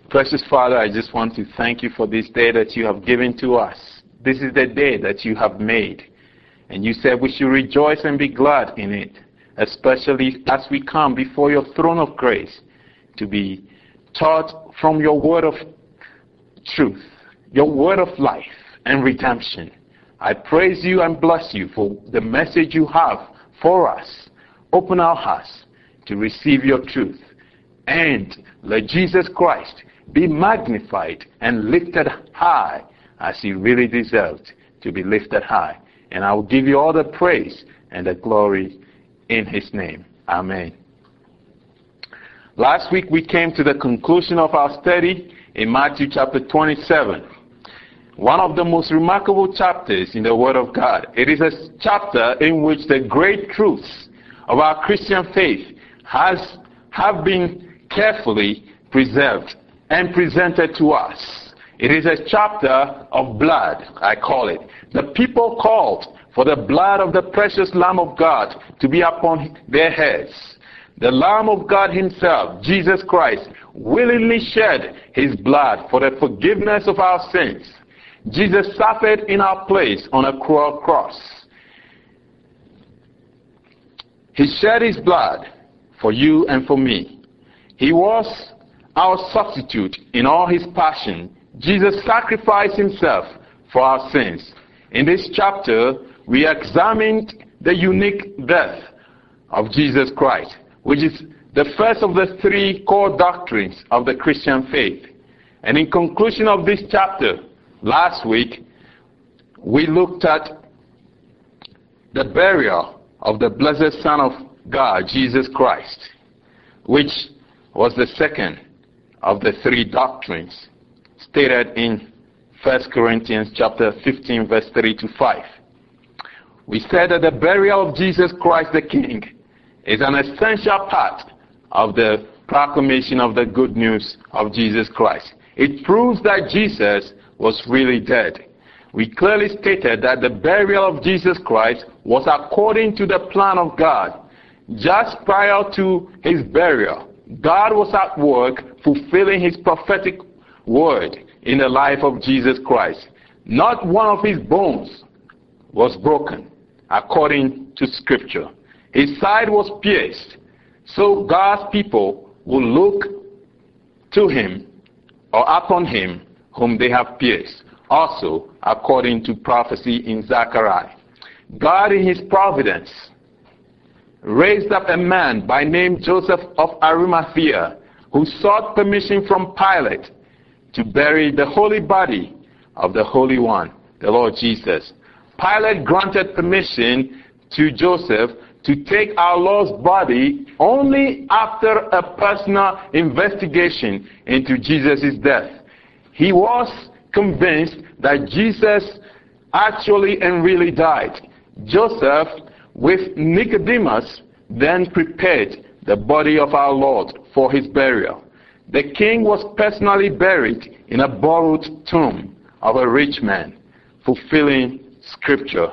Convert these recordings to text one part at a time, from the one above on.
Precious Father, I just want to thank you for this day that you have given to us. This is the day that you have made. And you said we should rejoice and be glad in it, especially as we come before your throne of grace to be taught from your word of truth, your word of life and redemption. I praise you and bless you for the message you have for us. Open our hearts to receive your truth. And let Jesus Christ be magnified and lifted high as he really deserved to be lifted high. And I will give you all the praise and the glory in his name. Amen. Last week we came to the conclusion of our study in Matthew chapter 27. One of the most remarkable chapters in the Word of God. It is a chapter in which the great truths of our Christian faith have been carefully preserved and presented to us. It is a chapter of blood, I call it. The people called for the blood of the precious Lamb of God to be upon their heads. The Lamb of God himself, Jesus Christ, willingly shed his blood for the forgiveness of our sins. Jesus suffered in our place on a cruel cross. He shed his blood for you and for me. He was our substitute in all his passion. Jesus sacrificed himself for our sins. In this chapter, we examined the unique death of Jesus Christ, which is the first of the three core doctrines of the Christian faith. And in conclusion of this chapter, last week, we looked at the burial of the blessed Son of God, Jesus Christ, which was the second of the three doctrines stated in 1 Corinthians chapter 15, verse 3 to 5. We said that the burial of Jesus Christ the King is an essential part of the proclamation of the good news of Jesus Christ. It proves that Jesus was really dead. We clearly stated that the burial of Jesus Christ was according to the plan of God. Just prior to his burial, God was at work fulfilling his prophetic word in the life of Jesus Christ. Not one of his bones was broken, according to Scripture. His side was pierced, so God's people will look to him or upon him whom they have pierced. Also, according to prophecy in Zechariah. God in his providence raised up a man by name Joseph of Arimathea, who sought permission from Pilate to bury the holy body of the Holy One, the Lord Jesus. Pilate granted permission to Joseph to take our Lord's body only after a personal investigation into Jesus' death. He was convinced that Jesus actually and really died. Joseph, with Nicodemus, then prepared the body of our Lord for his burial. The king was personally buried in a borrowed tomb of a rich man, fulfilling Scripture.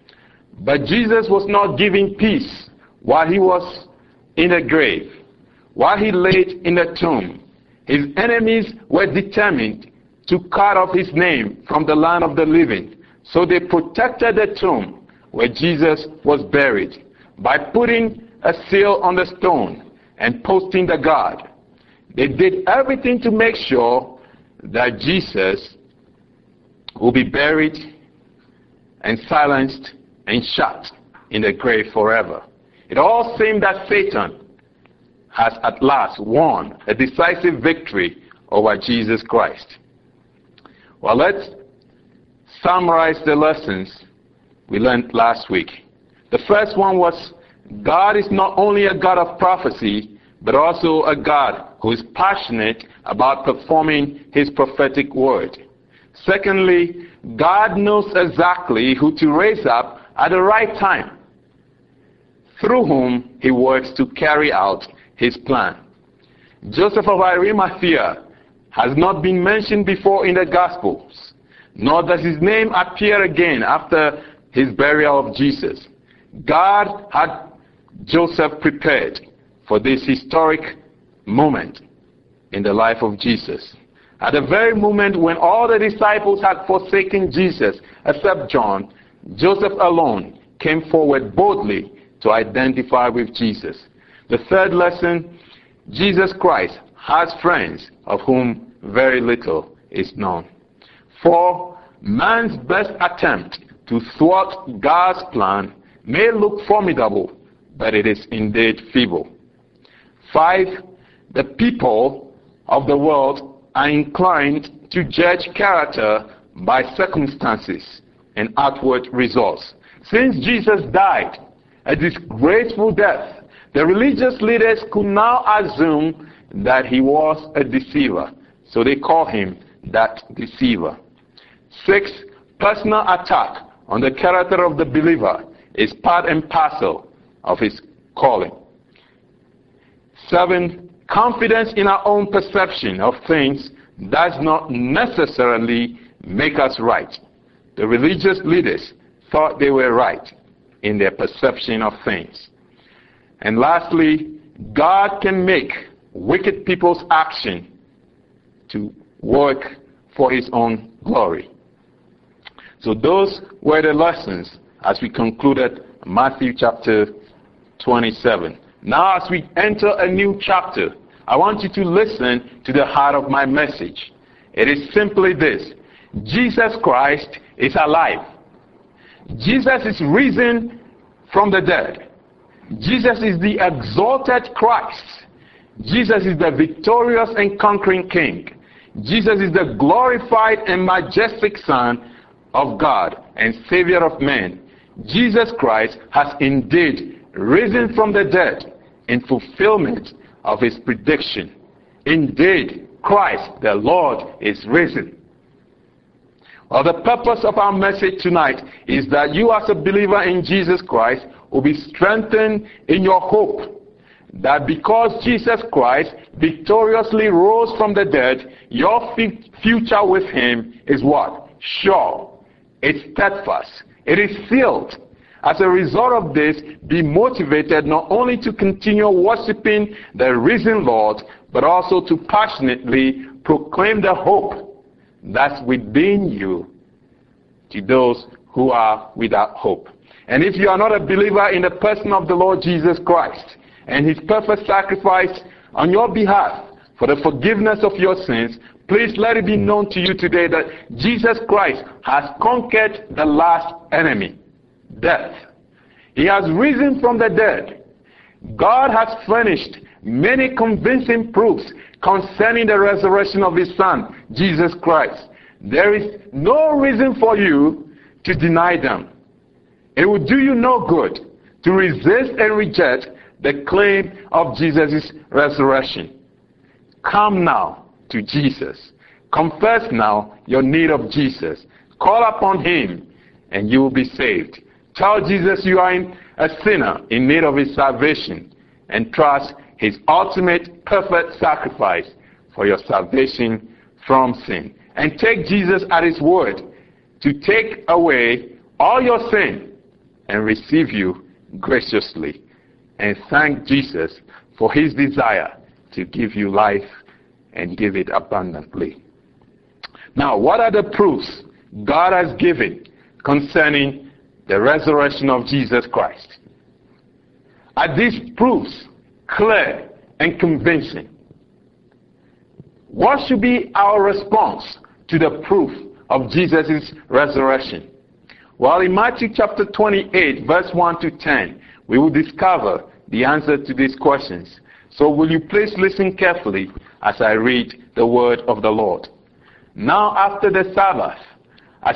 But Jesus was not given peace while he was in the grave. While he laid in the tomb, his enemies were determined to cut off his name from the land of the living. So they protected the tomb where Jesus was buried by putting a seal on the stone and posting the guard. They did everything to make sure that Jesus will be buried and silenced and shut in the grave forever. It all seemed that Satan has at last won a decisive victory over Jesus Christ. Well, let's summarize the lessons we learned last week. The first one was God is not only a God of prophecy, but also a God who is passionate about performing his prophetic word. Secondly, God knows exactly who to raise up at the right time, through whom he works to carry out his plan. Joseph of Arimathea has not been mentioned before in the Gospels, nor does his name appear again after his burial of Jesus. God had Joseph prepared for this historic moment in the life of Jesus. At the very moment when all the disciples had forsaken Jesus, except John, Joseph alone came forward boldly to identify with Jesus. The third lesson, Jesus Christ has friends of whom very little is known. 4, man's best attempt to thwart God's plan may look formidable, but it is indeed feeble. 5, the people of the world are inclined to judge character by circumstances and outward results. Since Jesus died a disgraceful death, the religious leaders could now assume that he was a deceiver, so they call him that deceiver. 6, personal attack on the character of the believer is part and parcel of his calling. 7, confidence in our own perception of things does not necessarily make us right. The religious leaders thought they were right in their perception of things. And lastly, God can make wicked people's action to work for his own glory. So those were the lessons as we concluded Matthew chapter 27. Now as we enter a new chapter, I want you to listen to the heart of my message. It is simply this: Jesus Christ is alive. Jesus is risen from the dead. Jesus is the exalted Christ. Jesus is the victorious and conquering King. Jesus is the glorified and majestic Son of God and Savior of men. Jesus Christ has indeed risen from the dead in fulfillment of his prediction. Indeed, Christ the Lord is risen. Well, the purpose of our message tonight is that you as a believer in Jesus Christ will be strengthened in your hope that because Jesus Christ victoriously rose from the dead, your future with him is what? Sure. It's steadfast. It is sealed. As a result of this, be motivated not only to continue worshiping the risen Lord, but also to passionately proclaim the hope that's within you to those who are without hope. And if you are not a believer in the person of the Lord Jesus Christ and his perfect sacrifice on your behalf for the forgiveness of your sins, please let it be known to you today that Jesus Christ has conquered the last enemy, death. He has risen from the dead. God has furnished many convincing proofs concerning the resurrection of his Son, Jesus Christ. There is no reason for you to deny them. It will do you no good to resist and reject the claim of Jesus' resurrection. Come now to Jesus. Confess now your need of Jesus. Call upon him and you will be saved. Tell Jesus you are a sinner in need of his salvation and trust his ultimate perfect sacrifice for your salvation from sin. And take Jesus at his word to take away all your sin and receive you graciously. And thank Jesus for his desire to give you life and give it abundantly. Now, what are the proofs God has given concerning the resurrection of Jesus Christ? Are these proofs clear and convincing? What should be our response to the proof of Jesus' resurrection? Well, in Matthew chapter 28, verse 1 to 10, we will discover the answer to these questions. So will you please listen carefully as I read the word of the Lord. Now after the Sabbath, as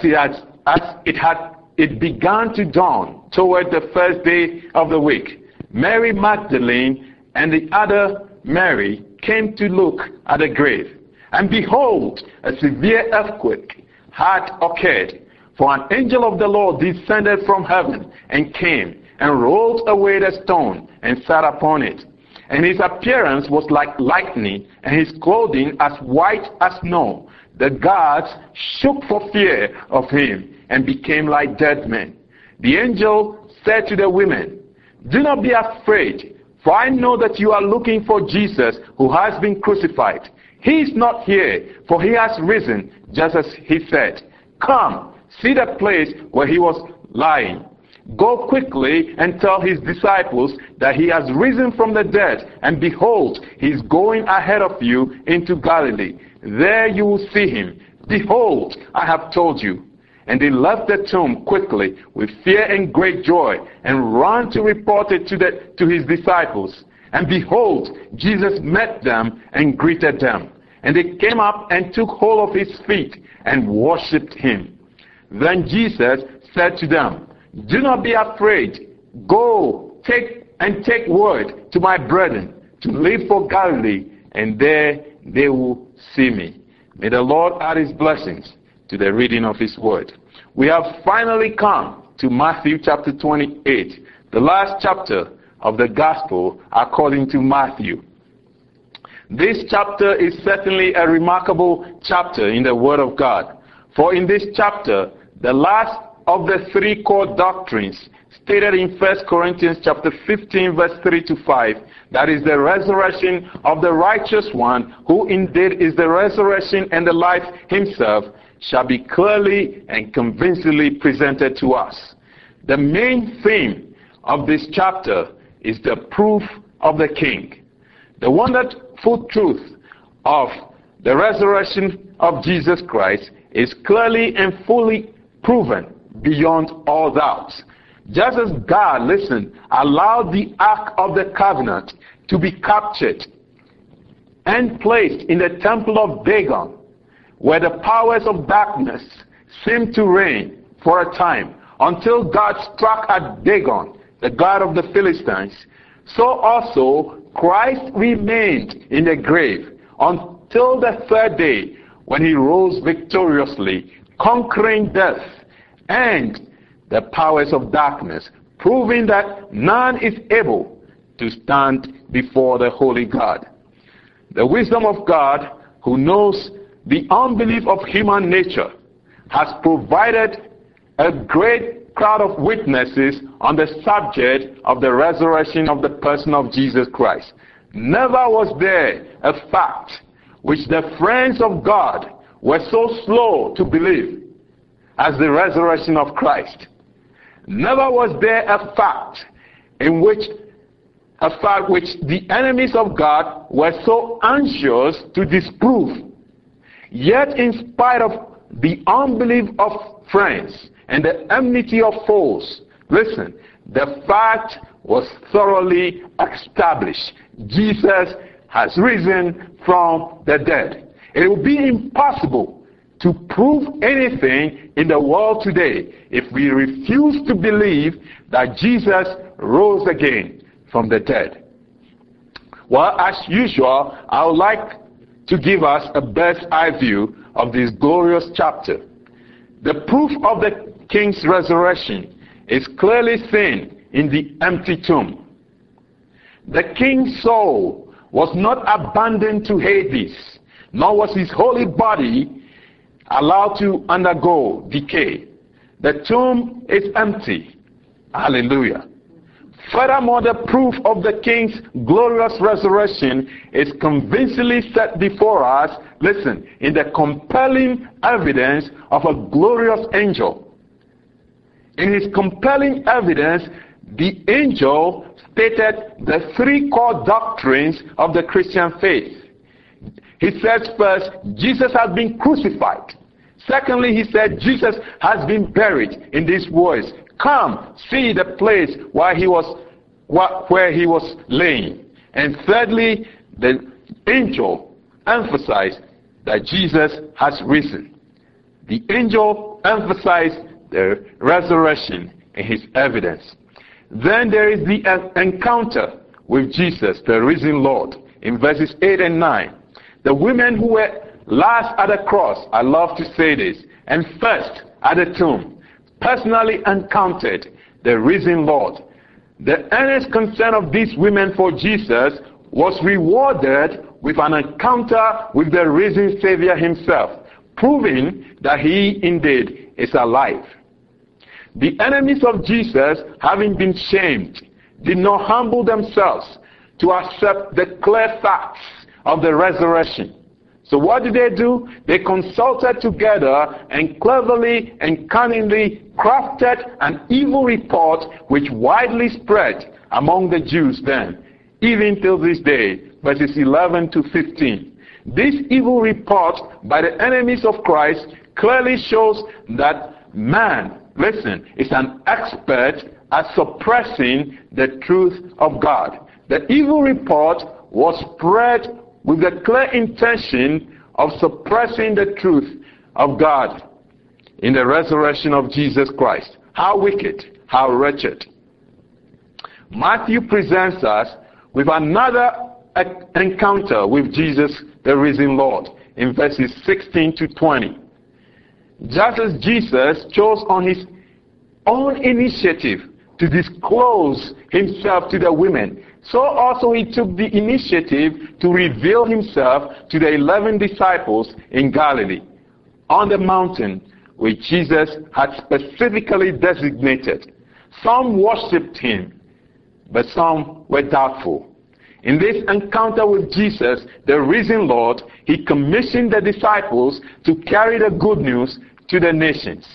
it began to dawn toward the first day of the week, Mary Magdalene and the other Mary came to look at the grave. And behold, a severe earthquake had occurred, for an angel of the Lord descended from heaven and came and rolled away the stone and sat upon it. And his appearance was like lightning, and his clothing as white as snow. The guards shook for fear of him and became like dead men. The angel said to the women, "Do not be afraid, For I know that you are looking for Jesus who has been crucified. He is not here, for he has risen, just as he said. Come, see the place where he was lying. Go quickly and tell his disciples that he has risen from the dead, and behold, he is going ahead of you into Galilee. There you will see him. Behold, I have told you. And they left the tomb quickly with fear and great joy, and ran to report it to his disciples. And behold, Jesus met them and greeted them. And they came up and took hold of his feet and worshipped him. Then Jesus said to them, Do not be afraid. Go, take word to my brethren to leave for Galilee, and there they will see me. May the Lord add his blessings to the reading of his word. We have finally come to Matthew chapter 28, the last chapter of the gospel according to Matthew. This chapter is certainly a remarkable chapter in the word of God. For in this chapter, the last of the three core doctrines stated in 1 Corinthians chapter 15 verse 3 to 5, that is the resurrection of the righteous one, who indeed is the resurrection and the life himself, shall be clearly and convincingly presented to us. The main theme of this chapter is the proof of the King. The wonderful truth of the resurrection of Jesus Christ is clearly and fully proven beyond all doubt. Just as God, allowed the Ark of the Covenant to be captured and placed in the temple of Dagon, where the powers of darkness seemed to reign for a time, until God struck at Dagon, the god of the Philistines, so also Christ remained in the grave until the third day, when he rose victoriously, conquering death and the powers of darkness, proving that none is able to stand before the holy God. The wisdom of God, who knows the unbelief of human nature, has provided a great crowd of witnesses on the subject of the resurrection of the person of Jesus Christ. Never was there a fact which the friends of God were so slow to believe as the resurrection of Christ. Never was there a fact which the enemies of God were so anxious to disprove. Yet in spite of the unbelief of friends and the enmity of foes, the fact was thoroughly established. Jesus has risen from the dead. It will be impossible to prove anything in the world today if we refuse to believe that Jesus rose again from the dead. Well, as usual, I would like to give us a bird's eye view of this glorious chapter. The proof of the King's resurrection is clearly seen in the empty tomb. The King's soul was not abandoned to Hades, nor was his holy body allowed to undergo decay. The tomb is empty. Hallelujah. Furthermore, the proof of the King's glorious resurrection is convincingly set before us, in the compelling evidence of a glorious angel. In his compelling evidence, the angel stated the three core doctrines of the Christian faith. He says first, Jesus has been crucified. Secondly, he said Jesus has been buried in these words. Come, see the place where he was laying. And thirdly, the angel emphasized that Jesus has risen. The angel emphasized the resurrection in his evidence. Then there is the encounter with Jesus, the risen Lord, in verses 8 and 9. The women who were last at the cross, I love to say this, and first at the tomb, personally encountered the risen Lord. The earnest concern of these women for Jesus was rewarded with an encounter with the risen Savior himself, proving that he indeed is alive. The enemies of Jesus, having been shamed, did not humble themselves, to accept the clear facts of the resurrection. So what did they do? They consulted together and cleverly and cunningly crafted an evil report which widely spread among the Jews then, even till this day, verses 11 to 15. This evil report by the enemies of Christ clearly shows that man, listen, is an expert at suppressing the truth of God. The evil report was spread with the clear intention of suppressing the truth of God in the resurrection of Jesus Christ. How wicked, how wretched. Matthew presents us with another encounter with Jesus, the risen Lord, in verses 16 to 20. Just as Jesus chose on his own initiative to disclose himself to the women, so also he took the initiative to reveal himself to the 11 disciples in Galilee, on the mountain which Jesus had specifically designated. Some worshipped him, but some were doubtful. In this encounter with Jesus, the risen Lord, he commissioned the disciples to carry the good news to the nations.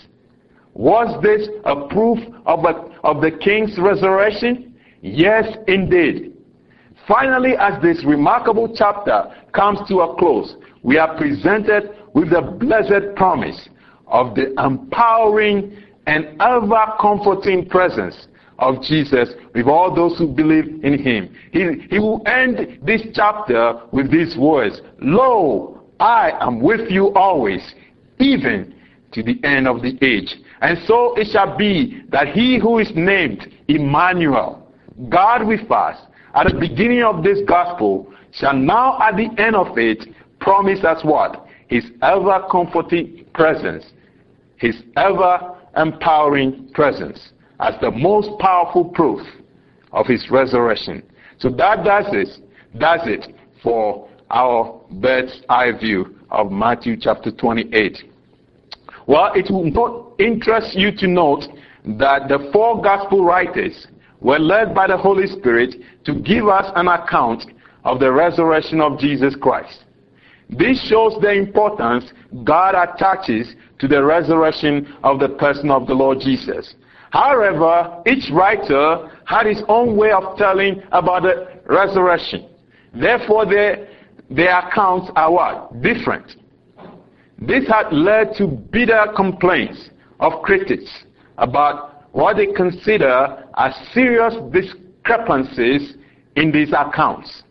Was this a proof of the King's resurrection? Yes, indeed. Finally, as this remarkable chapter comes to a close, we are presented with the blessed promise of the empowering and ever-comforting presence of Jesus with all those who believe in him. He will end this chapter with these words, "Lo, I am with you always, even to the end of the age." And so it shall be that he who is named Emmanuel, God with us, at the beginning of this gospel, shall now at the end of it promise us what? His ever-comforting presence, his ever-empowering presence, as the most powerful proof of his resurrection. So that does it for our bird's eye view of Matthew chapter 28. Well, it will not interest you to note that the four gospel writers were led by the Holy Spirit to give us an account of the resurrection of Jesus Christ. This shows the importance God attaches to the resurrection of the person of the Lord Jesus. However, each writer had his own way of telling about the resurrection. Therefore, their accounts are what? Different. This had led to bitter complaints of critics about what they consider as serious discrepancies in these accounts.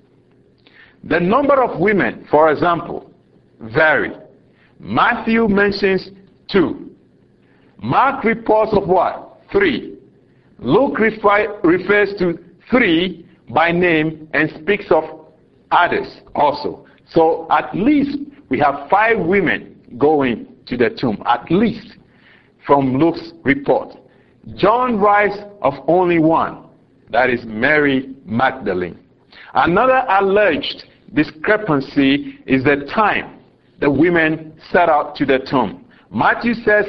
The number of women, for example, vary. Matthew mentions 2. Mark reports of what? 3. Luke refers to 3 by name and speaks of others also. So at least we have 5 women going to the tomb, at least from Luke's report. John writes of only one, that is Mary Magdalene. Another alleged discrepancy is the time the women set out to the tomb. Matthew says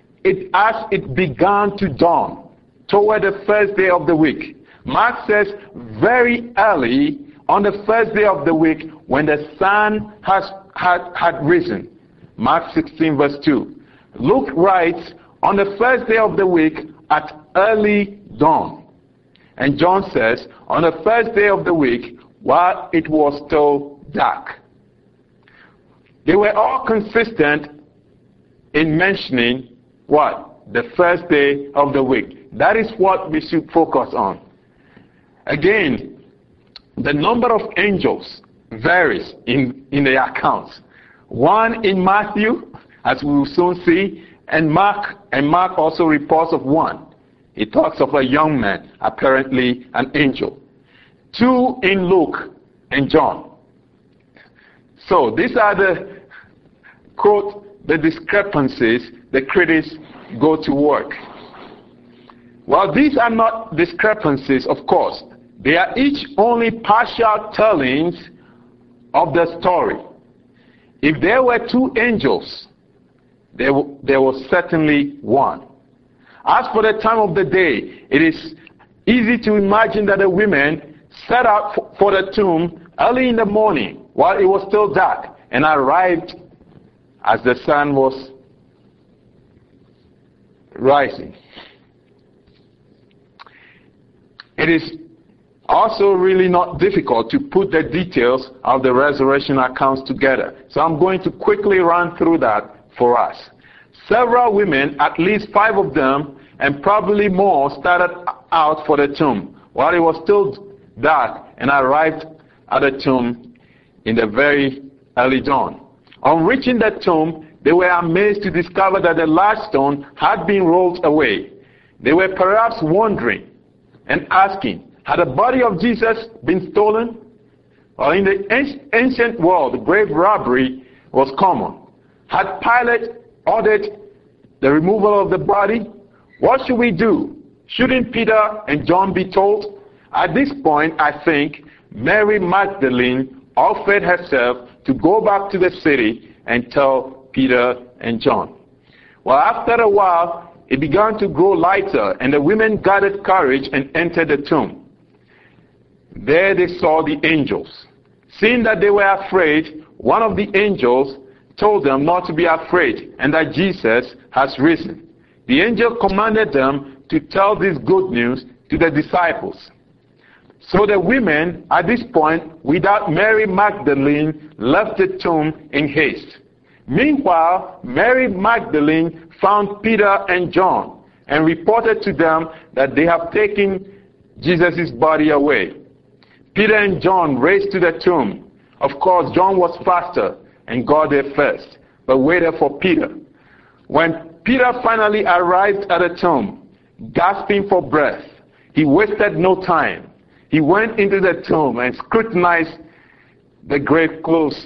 as it began to dawn toward the first day of the week. Mark says very early on the first day of the week when the sun had risen. Mark 16 verse 2. Luke writes on the first day of the week at early dawn. And John says on the first day of the week while it was still dark. They were all consistent in mentioning what? The first day of the week. That is what we should focus on. Again, the number of angels varies in the accounts. 1 in Matthew, as we will soon see, and Mark also reports of 1. He talks of a young man, apparently an angel. 2 in Luke and John. So these are the, quote, the discrepancies the critics go to work. Well, these are not discrepancies, of course. They are each only partial tellings of the story. If there were 2 angels, there was certainly 1. As for the time of the day, it is easy to imagine that the women set out for the tomb early in the morning while it was still dark, and arrived as the sun was rising. It is also really not difficult to put the details of the resurrection accounts together. So I'm going to quickly run through that for us. Several women, at least 5 of them, and probably more, started out for the tomb while it was still dark, and arrived at the tomb in the very early dawn. On reaching the tomb, they were amazed to discover that the large stone had been rolled away. They were perhaps wondering and asking, had the body of Jesus been stolen? Well, in the ancient world, grave robbery was common. Had Pilate ordered the removal of the body? What should we do? Shouldn't Peter and John be told? At this point, I think Mary Magdalene offered herself to go back to the city and tell Peter and John. Well, after a while, it began to grow lighter, and the women gathered courage and entered the tomb. There they saw the angels. Seeing that they were afraid, one of the angels told them not to be afraid and that Jesus has risen. The angel commanded them to tell this good news to the disciples. So the women, at this point, without Mary Magdalene, left the tomb in haste. Meanwhile, Mary Magdalene found Peter and John and reported to them that they have taken Jesus' body away. Peter and John raced to the tomb. Of course, John was faster and got there first, but waited for Peter. When Peter finally arrived at the tomb, gasping for breath, he wasted no time. He went into the tomb and scrutinized the grave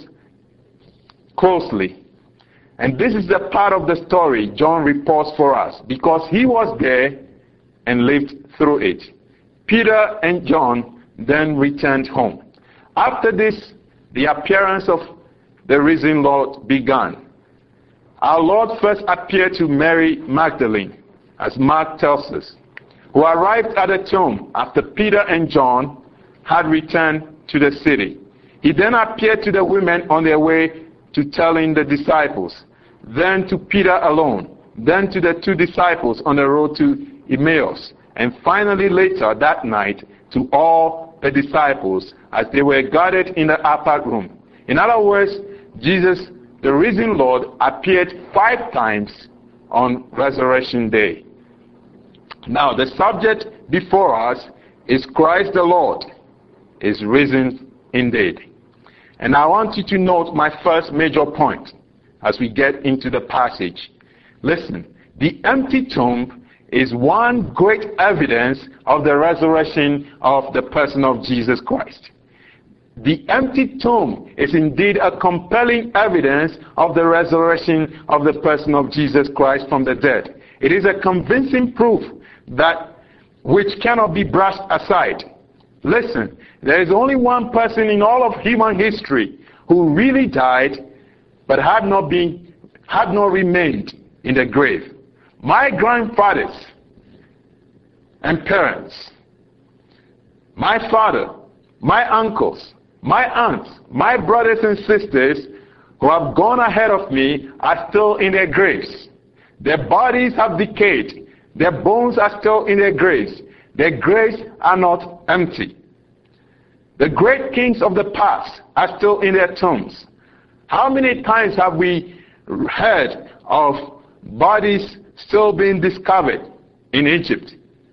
closely. And this is the part of the story John reports for us, because he was there and lived through it. Peter and John then returned home. After this, the appearance of the risen Lord began. Our Lord first appeared to Mary Magdalene, as Mark tells us, who arrived at the tomb after Peter and John had returned to the city. He then appeared to the women on their way to telling the disciples, then to Peter alone, then to the 2 disciples on the road to Emmaus, and finally later that night to all the disciples as they were gathered in the upper room. In other words, Jesus, the risen Lord, appeared 5 times on Resurrection Day. Now, the subject before us is Christ the Lord is risen indeed. And I want you to note my first major point as we get into the passage. Listen, the empty tomb is one great evidence of the resurrection of the person of Jesus Christ. The empty tomb is indeed a compelling evidence of the resurrection of the person of Jesus Christ from the dead. It is a convincing proof that which cannot be brushed aside. Listen, there is only one person in all of human history who really died but had not remained in the grave. My grandfathers and parents, my father, my uncles, my aunts, my brothers and sisters who have gone ahead of me are still in their graves. Their bodies have decayed. Their bones are still in their graves. Their graves are not empty. The great kings of the past are still in their tombs. How many times have we heard of bodies still being discovered in Egypt?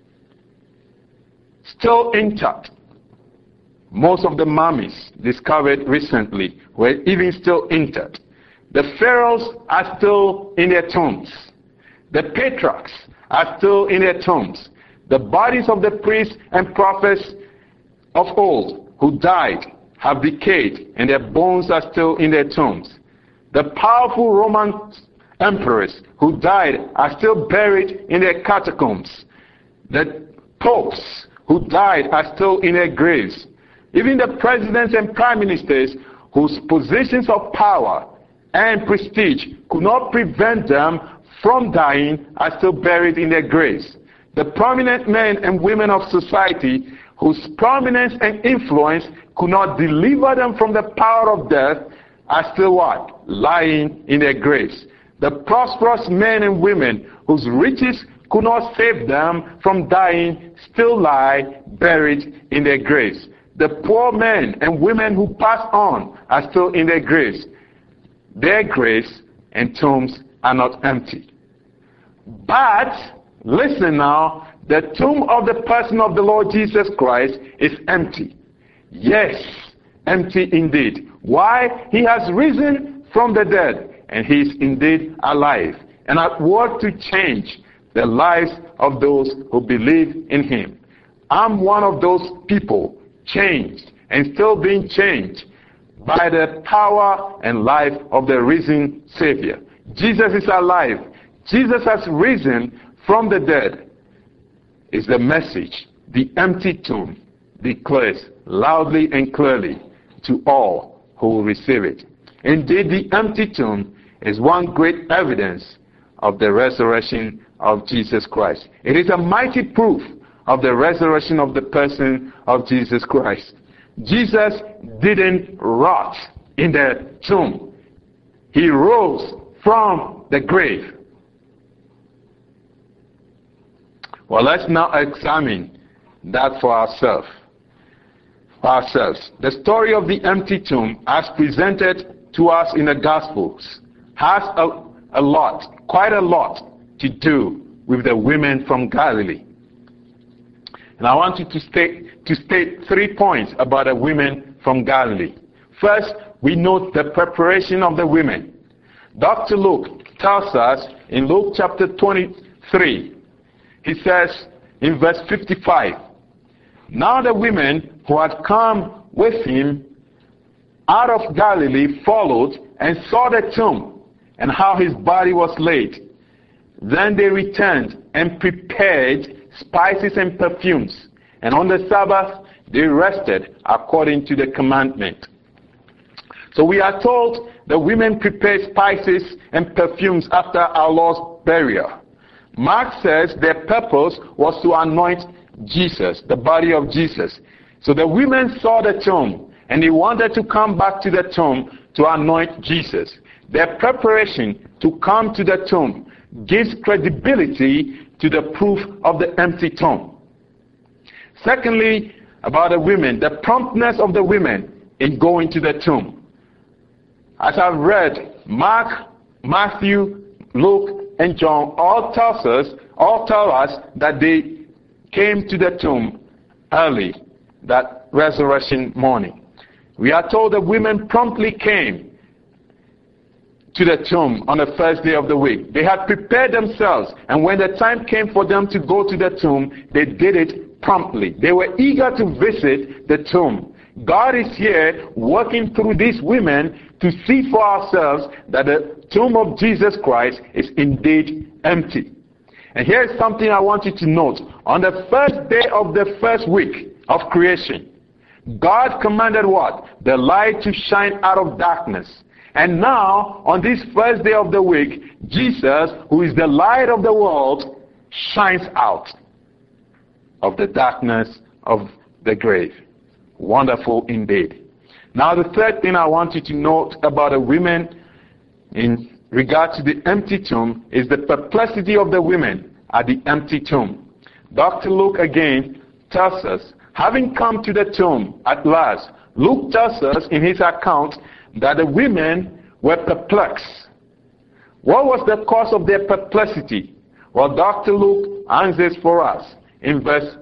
Still intact. Most of the mummies discovered recently were even still intact. The pharaohs are still in their tombs. The patriarchs are still in their tombs. The bodies of the priests and prophets of old who died have decayed, and their bones are still in their tombs. The powerful Roman emperors who died are still buried in their catacombs. The popes who died are still in their graves. Even the presidents and prime ministers whose positions of power and prestige could not prevent them from dying are still buried in their graves. The prominent men and women of society whose prominence and influence could not deliver them from the power of death, are still what? Lying in their graves. The prosperous men and women whose riches could not save them from dying still lie buried in their graves. The poor men and women who pass on are still in their graves. Their graves and tombs are not empty. But, listen now, the tomb of the person of the Lord Jesus Christ is empty. Yes, empty indeed. Why? He has risen from the dead, and he is indeed alive, and at work to change the lives of those who believe in him. I'm one of those people, changed and still being changed by the power and life of the risen Savior. Jesus is alive. Jesus has risen from the dead. Is the message. The empty tomb declares loudly and clearly to all who will receive it. Indeed, the empty tomb is one great evidence of the resurrection of Jesus Christ. It is a mighty proof of the resurrection of the person of Jesus Christ. Jesus didn't rot in the tomb. He rose from the grave. Well, let's now examine that for ourselves. The story of the empty tomb, as presented to us in the Gospels, has quite a lot to do with the women from Galilee. And I want you to state 3 points about the women from Galilee. First, we note the preparation of the women. Dr. Luke tells us in Luke chapter 23, he says in verse 55, now the women who had come with him out of Galilee followed and saw the tomb and how his body was laid. Then they returned and prepared spices and perfumes. And on the Sabbath they rested according to the commandment. So we are told the women prepared spices and perfumes after our Lord's burial. Mark says their purpose was to anoint Jesus, the body of Jesus. So the women saw the tomb and they wanted to come back to the tomb to anoint Jesus. Their preparation to come to the tomb gives credibility to the proof of the empty tomb. Secondly, about the women, the promptness of the women in going to the tomb. As I've read, Mark, Matthew, Luke, and John all tell us that they came to the tomb early, that resurrection morning. We are told the women promptly came to the tomb on the first day of the week. They had prepared themselves, and when the time came for them to go to the tomb, they did it promptly. They were eager to visit the tomb. God is here working through these women to see for ourselves that the tomb of Jesus Christ is indeed empty. And here is something I want you to note. On the first day of the first week of creation, God commanded what? The light to shine out of darkness. And now, on this first day of the week, Jesus, who is the light of the world, shines out of the darkness of the grave. Wonderful indeed. Now, the third thing I want you to note about the women in regard to the empty tomb is the perplexity of the women at the empty tomb. Dr. Luke again tells us, having come to the tomb at last, Luke tells us in his account that the women were perplexed. What was the cause of their perplexity? Well, Dr. Luke answers for us in verse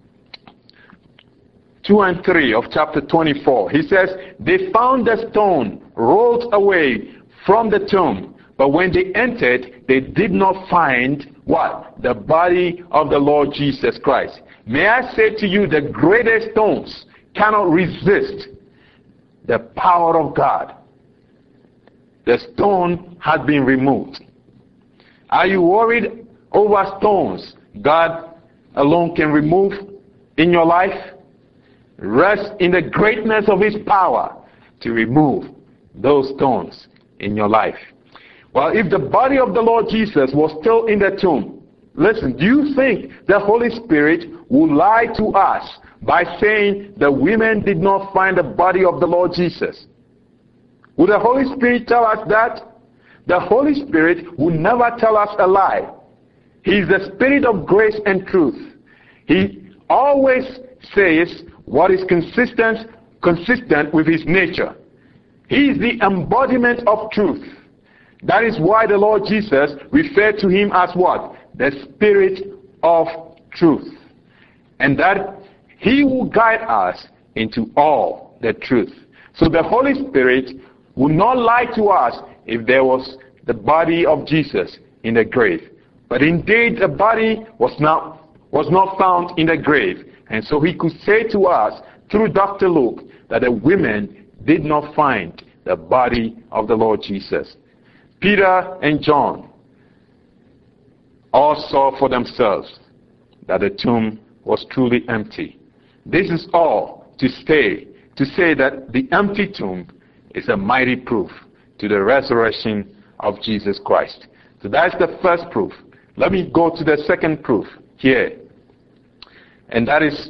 2 and 3 of chapter 24. He says, they found the stone rolled away from the tomb, but when they entered, they did not find what? The body of the Lord Jesus Christ. May I say to you, the greatest stones cannot resist the power of God. The stone has been removed. Are you worried over stones God alone can remove in your life? Rest in the greatness of his power to remove those stones in your life. Well, if the body of the Lord Jesus was still in the tomb, Listen, do you think the Holy Spirit will lie to us by saying the women did not find the body of the Lord Jesus? Would the Holy Spirit tell us that? The Holy Spirit will never tell us a lie. He is the Spirit of grace and truth. He always says what is consistent with his nature. He is the embodiment of truth. That is why the Lord Jesus referred to him as what? The Spirit of truth. And that he will guide us into all the truth. So the Holy Spirit will not lie to us if there was the body of Jesus in the grave. But indeed the body was not found in the grave. And so he could say to us through Dr. Luke that the women did not find the body of the Lord Jesus. Peter and John all saw for themselves that the tomb was truly empty. This is all to say that the empty tomb is a mighty proof to the resurrection of Jesus Christ. So that's the first proof. Let me go to the second proof here. And that is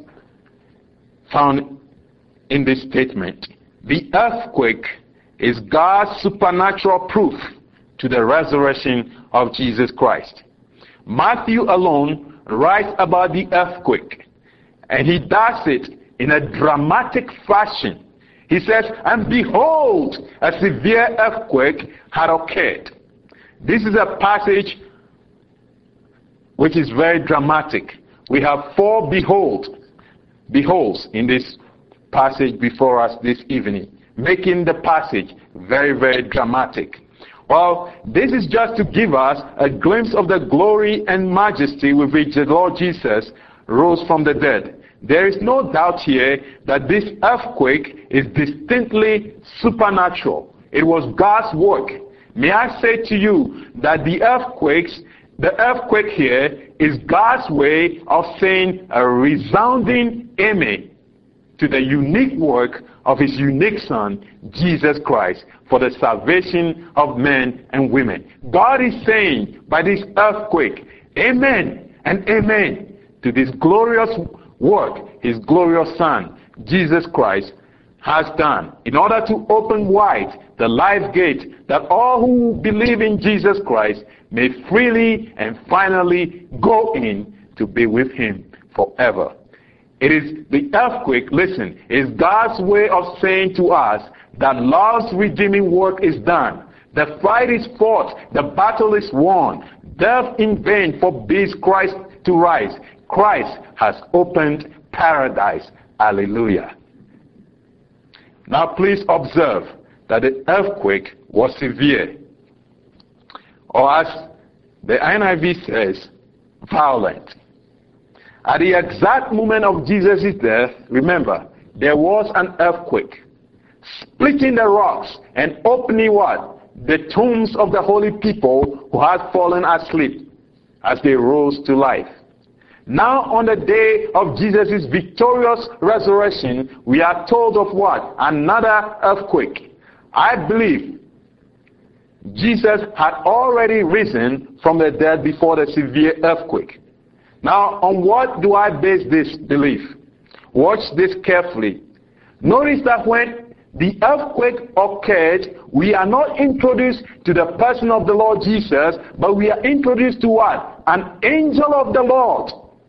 found in this statement. The earthquake is God's supernatural proof to the resurrection of Jesus Christ. Matthew alone writes about the earthquake, and he does it in a dramatic fashion. He says, and behold, a severe earthquake had occurred. This is a passage which is very dramatic. We have 4 beholds in this passage before us this evening, making the passage very, very dramatic. Well, this is just to give us a glimpse of the glory and majesty with which the Lord Jesus rose from the dead. There is no doubt here that this earthquake is distinctly supernatural. It was God's work. May I say to you that the earthquake here is God's way of saying a resounding amen to the unique work of his unique Son, Jesus Christ, for the salvation of men and women. God is saying by this earthquake, amen and amen to this glorious work his glorious Son, Jesus Christ, has done in order to open wide the life gate that all who believe in Jesus Christ may freely and finally go in to be with him forever. It is the earthquake, listen, is God's way of saying to us that love's redeeming work is done. The fight is fought. The battle is won. Death in vain forbids Christ to rise. Christ has opened paradise. Hallelujah. Now please observe that the earthquake was severe. Or as the NIV says, violent. At the exact moment of Jesus' death, remember, there was an earthquake, splitting the rocks and opening what? The tombs of the holy people who had fallen asleep as they rose to life. Now on the day of Jesus' victorious resurrection, we are told of what? Another earthquake. I believe Jesus had already risen from the dead before the severe earthquake. Now, on what do I base this belief? Watch this carefully. Notice that when the earthquake occurred, we are not introduced to the person of the Lord Jesus, but we are introduced to what? An angel of the Lord.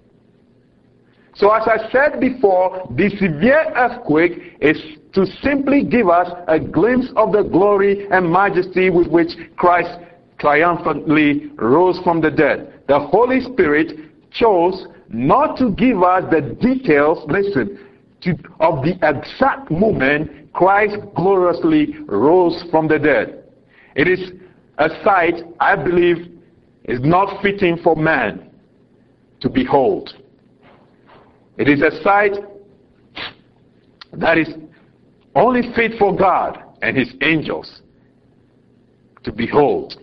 So as I said before, the severe earthquake is to simply give us a glimpse of the glory and majesty with which Christ triumphantly rose from the dead. The Holy Spirit chose not to give us the details, listen, of the exact moment Christ gloriously rose from the dead. It is a sight, I believe, is not fitting for man to behold. It is a sight that is only fit for God and his angels to behold.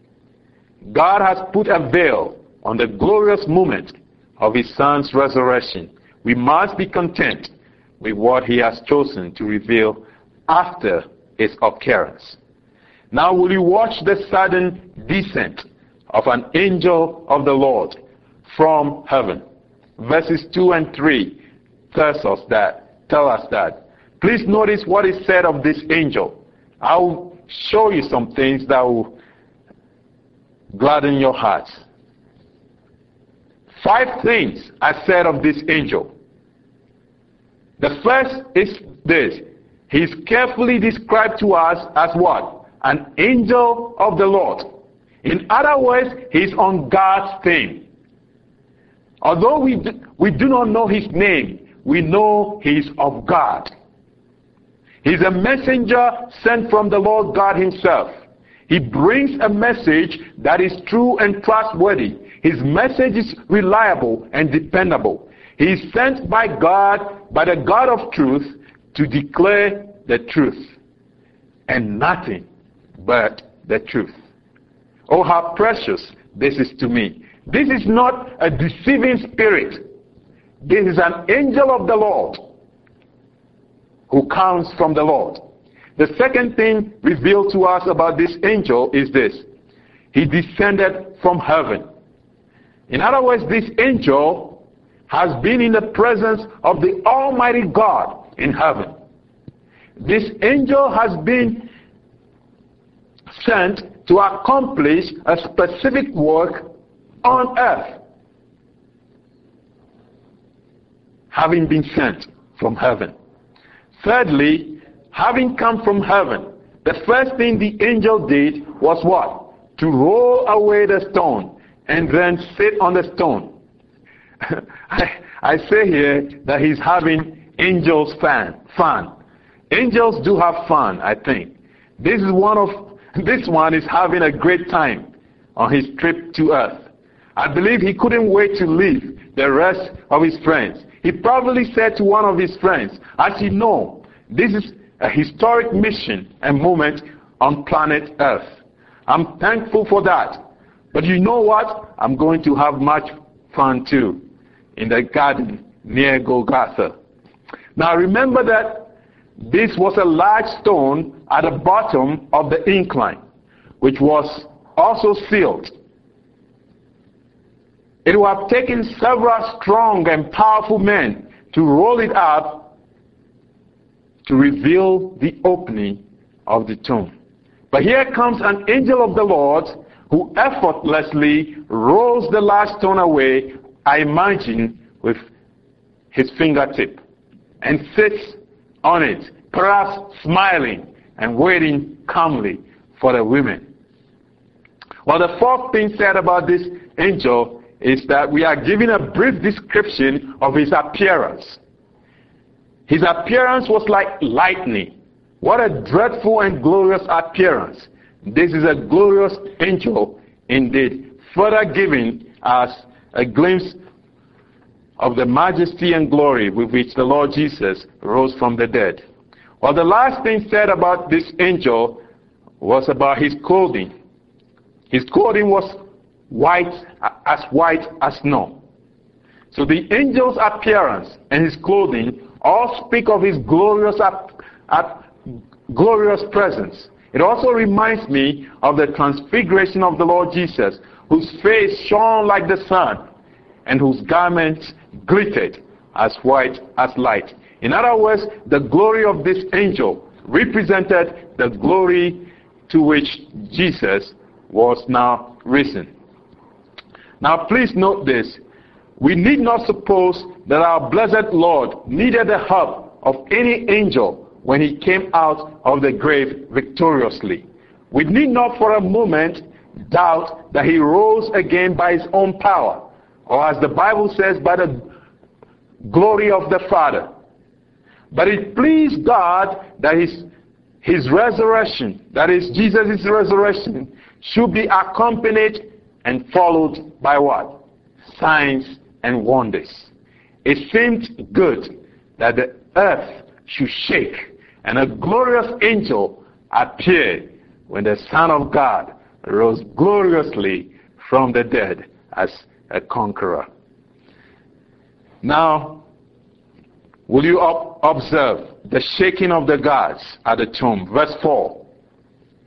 God has put a veil on the glorious moment of his Son's resurrection. We must be content with what he has chosen to reveal after its occurrence. Now will you watch the sudden descent of an angel of the Lord from heaven. Verses 2 and 3 tell us that. Please notice what is said of this angel. I'll show you some things that will gladden your hearts. 5 things are said of this angel. The first is this. He is carefully described to us as what? An angel of the Lord. In other words, he is on God's team. Although we do not know his name, we know he is of God. He is a messenger sent from the Lord God himself. He brings a message that is true and trustworthy. His message is reliable and dependable. He is sent by God, by the God of truth, to declare the truth and nothing but the truth. Oh, how precious this is to me. This is not a deceiving spirit. This is an angel of the Lord who comes from the Lord. The second thing revealed to us about this angel is this. He descended from heaven. In other words, this angel has been in the presence of the Almighty God in heaven. This angel has been sent to accomplish a specific work on earth, having been sent from heaven. Thirdly, having come from heaven, the first thing the angel did was what? To roll away the stone and then sit on the stone. I say here that he's having angels fun. Angels do have fun, I think. This one is having a great time on his trip to earth. I believe he couldn't wait to leave the rest of his friends. He probably said to one of his friends, as you know, this is a historic mission and moment on planet Earth. I'm thankful for that. But you know what? I'm going to have much fun too in the garden near Golgotha. Now remember that this was a large stone at the bottom of the incline, which was also sealed. It would have taken several strong and powerful men to roll it up to reveal the opening of the tomb. But here comes an angel of the Lord who effortlessly rolls the large stone away, I imagine, with his fingertip, and sits on it, perhaps smiling and waiting calmly for the women. Well, the fourth thing said about this angel is that we are given a brief description of his appearance. His appearance was like lightning. What a dreadful and glorious appearance. This is a glorious angel indeed, further giving us a glimpse of the majesty and glory with which the Lord Jesus rose from the dead. Well, the last thing said about this angel was about his clothing. His clothing was white as snow. So the angel's appearance and his clothing all speak of his glorious presence. It also reminds me of the transfiguration of the Lord Jesus, whose face shone like the sun and whose garments glittered as white as light. In other words, the glory of this angel represented the glory to which Jesus was now risen. Now please note this. We need not suppose that our blessed Lord needed the help of any angel when he came out of the grave victoriously. We need not for a moment doubt that he rose again by his own power, or as the Bible says, by the glory of the Father. But it pleased God that his resurrection, that is Jesus' resurrection, should be accompanied and followed by what? Signs and wonders. It seemed good that the earth should shake and a glorious angel appeared when the Son of God rose gloriously from the dead as a conqueror. Now, will you observe the shaking of the guards at the tomb? Verse 4.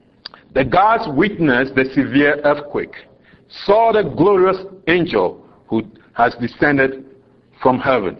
The guards witnessed the severe earthquake, saw the glorious angel who has descended from heaven.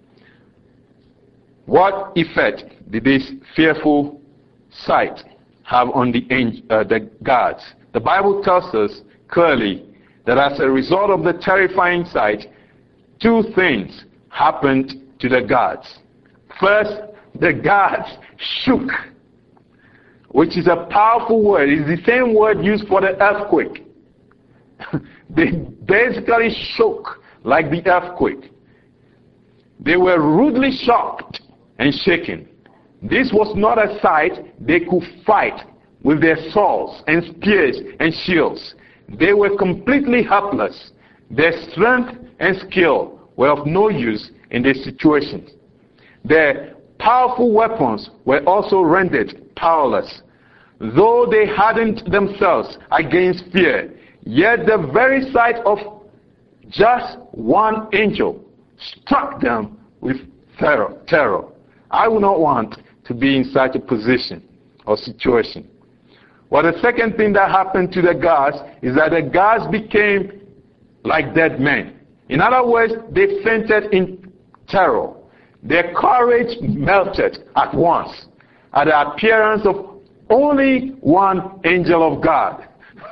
What effect did this fearful sight have on the guards? The Bible tells us clearly that as a result of the terrifying sight, two things happened to the guards. First, the guards shook, which is a powerful word. It's the same word used for the earthquake. They basically shook like the earthquake. They were rudely shocked and shaken. This was not a sight they could fight with their swords and spears and shields. They were completely helpless. Their strength and skill were of no use in this situation. Their powerful weapons were also rendered powerless. Though they hardened themselves against fear, yet the very sight of just one angel struck them with terror. I would not want to be in such a position or situation. Well, the second thing that happened to the guards is that the guards became like dead men. In other words, they fainted in terror. Their courage melted at once at the appearance of only one angel of God.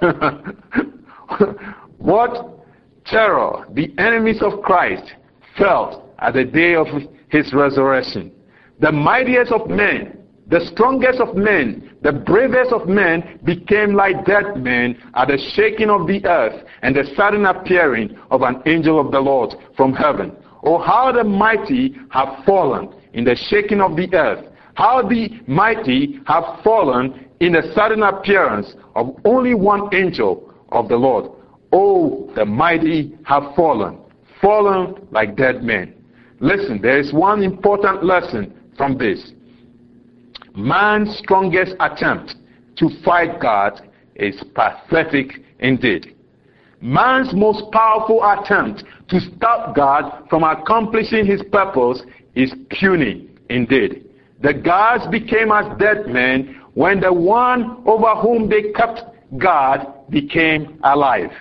What terror the enemies of Christ felt at the day of his resurrection. The mightiest of men, the strongest of men, the bravest of men became like dead men at the shaking of the earth and the sudden appearing of an angel of the Lord from heaven. Oh, how the mighty have fallen in the shaking of the earth. How the mighty have fallen in the sudden appearance of only one angel of the Lord. Oh, the mighty have fallen like dead men. Listen, there is one important lesson from this. Man's strongest attempt to fight God is pathetic indeed. Man's most powerful attempt to stop God from accomplishing his purpose is puny indeed. The gods became as dead men when the one over whom they kept guard became alive.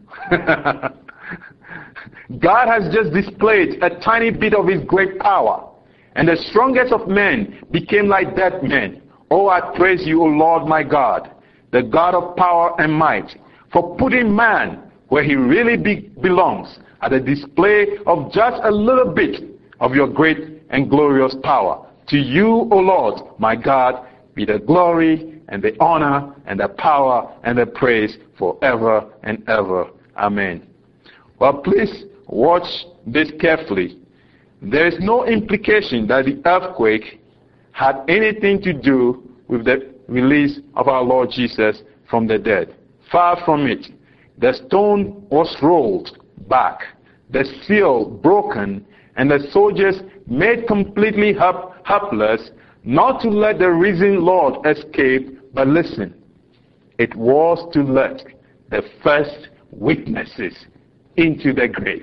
God has just displayed a tiny bit of his great power, and the strongest of men became like dead men. Oh, I praise you, O Lord my God, the God of power and might, for putting man where he really belongs at the display of just a little bit of your great and glorious power. To you, O Lord my God, be the glory and the honor and the power and the praise forever and ever. Amen. Well, please watch this carefully. There is no implication that the earthquake had anything to do with the release of our Lord Jesus from the dead. Far from it. The stone was rolled back, the seal broken, and the soldiers made completely helpless, not to let the risen Lord escape, but listen, it was to let the first witnesses into the grave.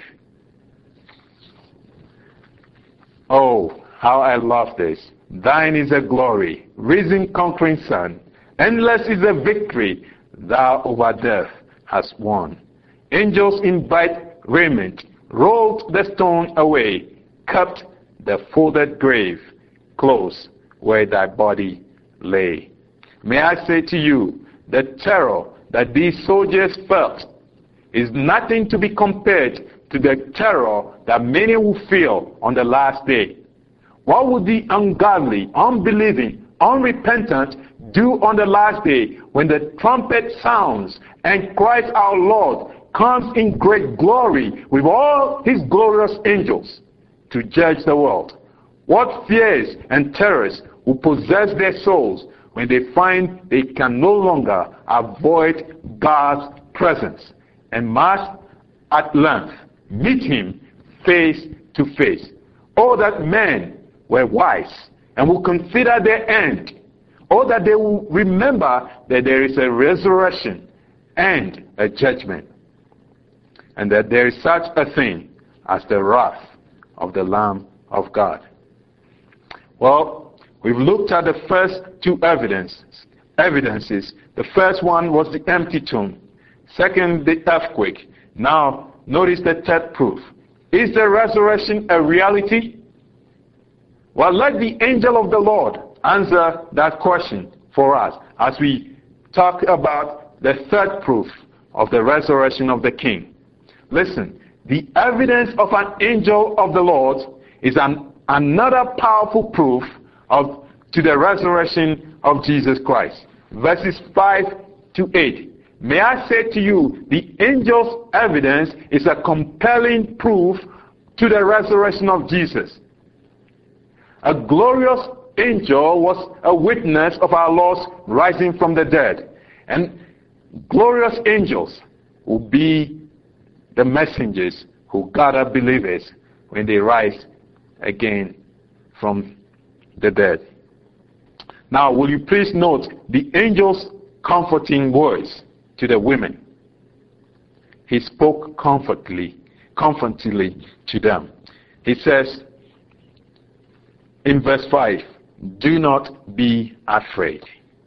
Oh, how I love this. Thine is the glory, risen conquering Son. Endless is the victory thou over death hast won. Angels in bright raiment rolled the stone away, kept the folded grave close where thy body lay. May I say to you, the terror that these soldiers felt is nothing to be compared to the terror that many will feel on the last day. What would the ungodly, unbelieving, unrepentant do on the last day when the trumpet sounds and Christ our Lord comes in great glory with all his glorious angels to judge the world? What fears and terrors will possess their souls when they find they can no longer avoid God's presence and must at length meet him face to face? Oh, that men were wise and will consider their end. Oh, that they will remember that there is a resurrection and a judgment, and that there is such a thing as the wrath of the Lamb of God. Well, we've looked at the first two evidences. The first one was the empty tomb. Second, the earthquake. Now notice the third proof. Is the resurrection a reality? Well, let the angel of the Lord answer that question for us as we talk about the third proof of the resurrection of the King. Listen, the evidence of an angel of the Lord is another powerful proof to the resurrection of Jesus Christ. Verses 5 to 8. May I say to you, the angel's evidence is a compelling proof to the resurrection of Jesus. A glorious angel was a witness of our Lord's rising from the dead. And glorious angels will be the messengers who gather believers when they rise again from the dead. Now, will you please note the angel's comforting words to the women? He spoke comfortingly to them. He says in verse 5, do not be afraid.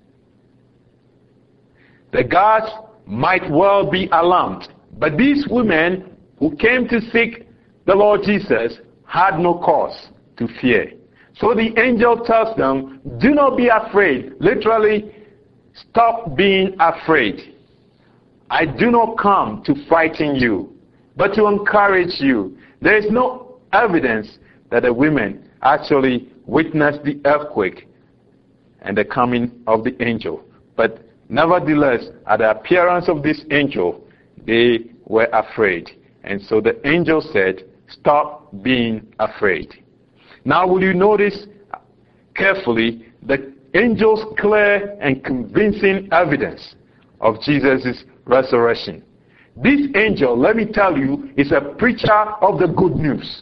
The guards might well be alarmed, but these women who came to seek the Lord Jesus had no cause to fear. So the angel tells them, do not be afraid. Literally, stop being afraid. I do not come to frighten you, but to encourage you. There is no evidence that the women actually witnessed the earthquake and the coming of the angel. But nevertheless, at the appearance of this angel, they were afraid. And so the angel said, stop being afraid. Now will you notice carefully the angel's clear and convincing evidence of Jesus' resurrection. This angel, let me tell you, is a preacher of the good news.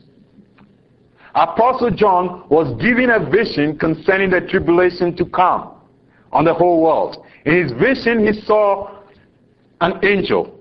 Apostle John was given a vision concerning the tribulation to come on the whole world. In his vision, he saw an angel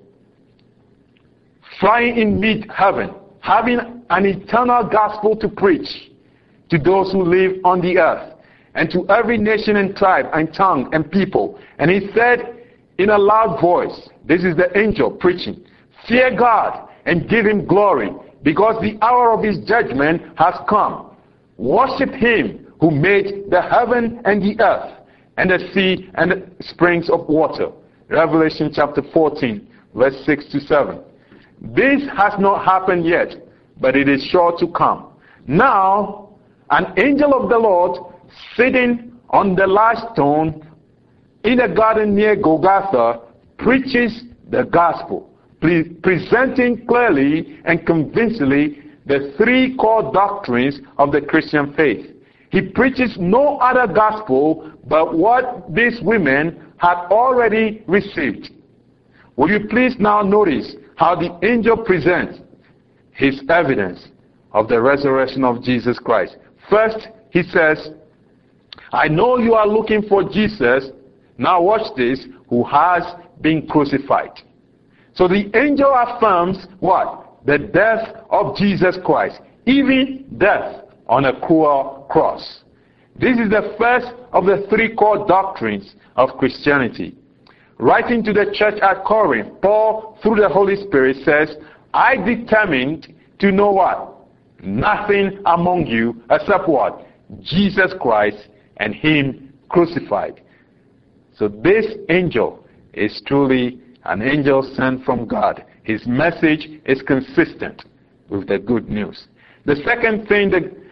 flying in mid-heaven, having an eternal gospel to preach to those who live on the earth, and to every nation and tribe and tongue and people. And he said in a loud voice, this is the angel preaching, fear God and give him glory, because the hour of his judgment has come. Worship him who made the heaven and the earth, and the sea and the springs of water. Revelation chapter 14, verse 6 to 7. This has not happened yet, but it is sure to come. Now, an angel of the Lord, sitting on the large stone in a garden near Golgotha, preaches the gospel, presenting clearly and convincingly the three core doctrines of the Christian faith. He preaches no other gospel but what these women had already received. Will you please now notice how the angel presents his evidence of the resurrection of Jesus Christ? First, he says, I know you are looking for Jesus, now watch this, who has been crucified. So the angel affirms what? The death of Jesus Christ, even death on a cruel cross. This is the first of the three core doctrines of Christianity. Writing to the church at Corinth, Paul, through the Holy Spirit, says, I determined to know what? Nothing among you except what? Jesus Christ and him crucified. So this angel is truly an angel sent from God. His message is consistent with the good news. The second thing,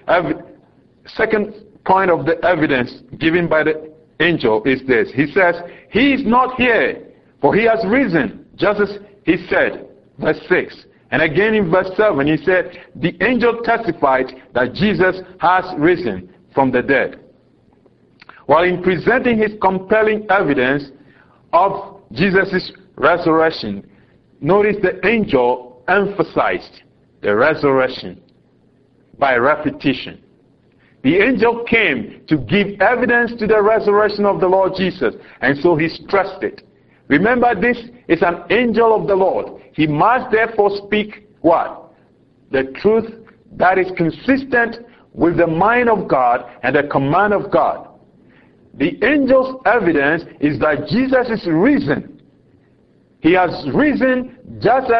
second point of the evidence given by the angel is this. He says, he is not here, for he has risen, just as he said, verse 6. And again in verse 7, he said, the angel testified that Jesus has risen from the dead. While in presenting his compelling evidence of Jesus' resurrection, notice the angel emphasized the resurrection by repetition. The angel came to give evidence to the resurrection of the Lord Jesus, and so he stressed it. Remember, this is an angel of the Lord. He must therefore speak what? The truth that is consistent with the mind of God and the command of God. The angel's evidence is that Jesus is risen. He has risen just as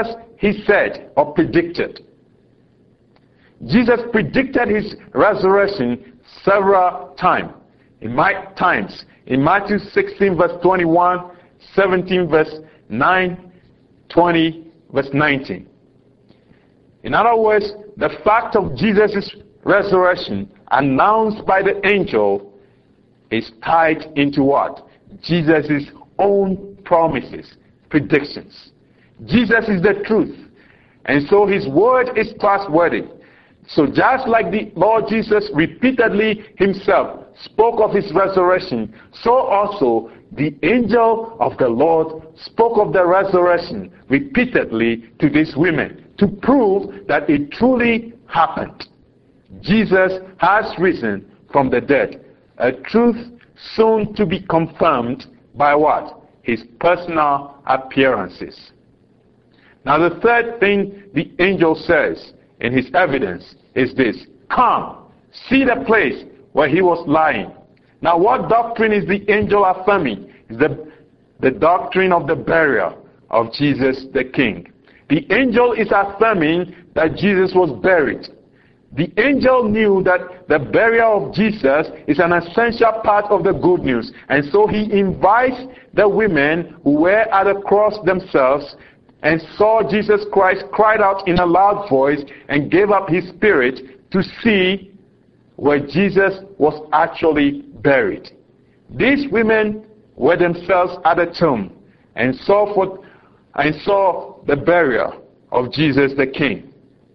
he said or predicted. Jesus predicted his resurrection several times. In Matthew 16 verse 21, 17 verse 9, 20 verse 19. In other words, the fact of Jesus' resurrection announced by the angel is tied into what? Jesus' own promises, predictions. Jesus is the truth, and so his word is trustworthy. So just like the Lord Jesus repeatedly himself spoke of his resurrection, so also the angel of the Lord spoke of the resurrection repeatedly to these women to prove that it truly happened. Jesus has risen from the dead, a truth soon to be confirmed by what? His personal appearances. Now the third thing the angel says in his evidence is this: come, see the place where he was lying. Now what doctrine is the angel affirming? Is the doctrine of the burial of Jesus the King. The angel is affirming that Jesus was buried. The angel knew that the burial of Jesus is an essential part of the good news, and so he invites the women who were at the cross themselves and saw Jesus Christ, cried out in a loud voice and gave up his spirit to see where Jesus was actually buried. These women were themselves at the tomb and saw the burial of Jesus the King.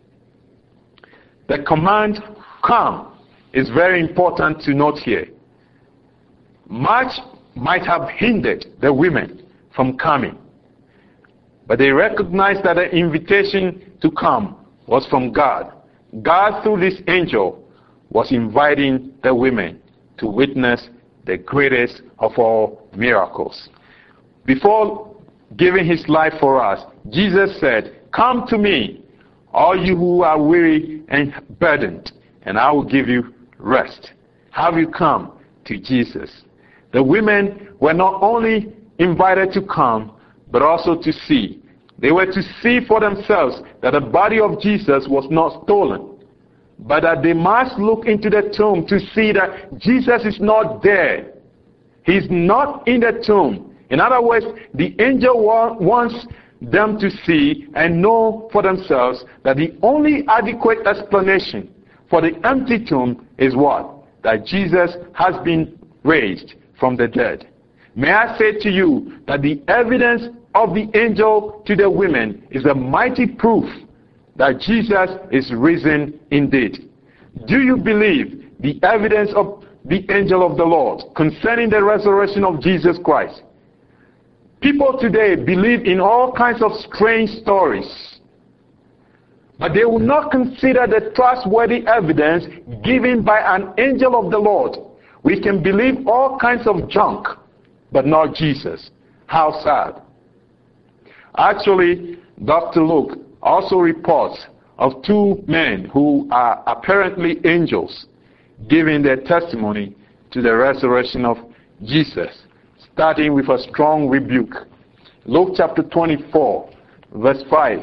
The command, come, is very important to note here. Much might have hindered the women from coming, but they recognized that the invitation to come was from God. God, through this angel, was inviting the women to witness the greatest of all miracles. Before giving his life for us, Jesus said, come to me, all you who are weary and burdened, and I will give you rest. Have you come to Jesus? The women were not only invited to come, but also to see. They were to see for themselves that the body of Jesus was not stolen, but that they must look into the tomb to see that Jesus is not there. He's not in the tomb. In other words, the angel wants them to see and know for themselves that the only adequate explanation for the empty tomb is what? That Jesus has been raised from the dead. May I say to you that the evidence of the angel to the women is a mighty proof that Jesus is risen indeed. Do you believe the evidence of the angel of the Lord concerning the resurrection of Jesus Christ? People today believe in all kinds of strange stories, but they will not consider the trustworthy evidence given by an angel of the Lord. We can believe all kinds of junk, but not Jesus. How sad. Actually, Dr. Luke also reports of two men who are apparently angels giving their testimony to the resurrection of Jesus, starting with a strong rebuke. Luke chapter 24, verse 5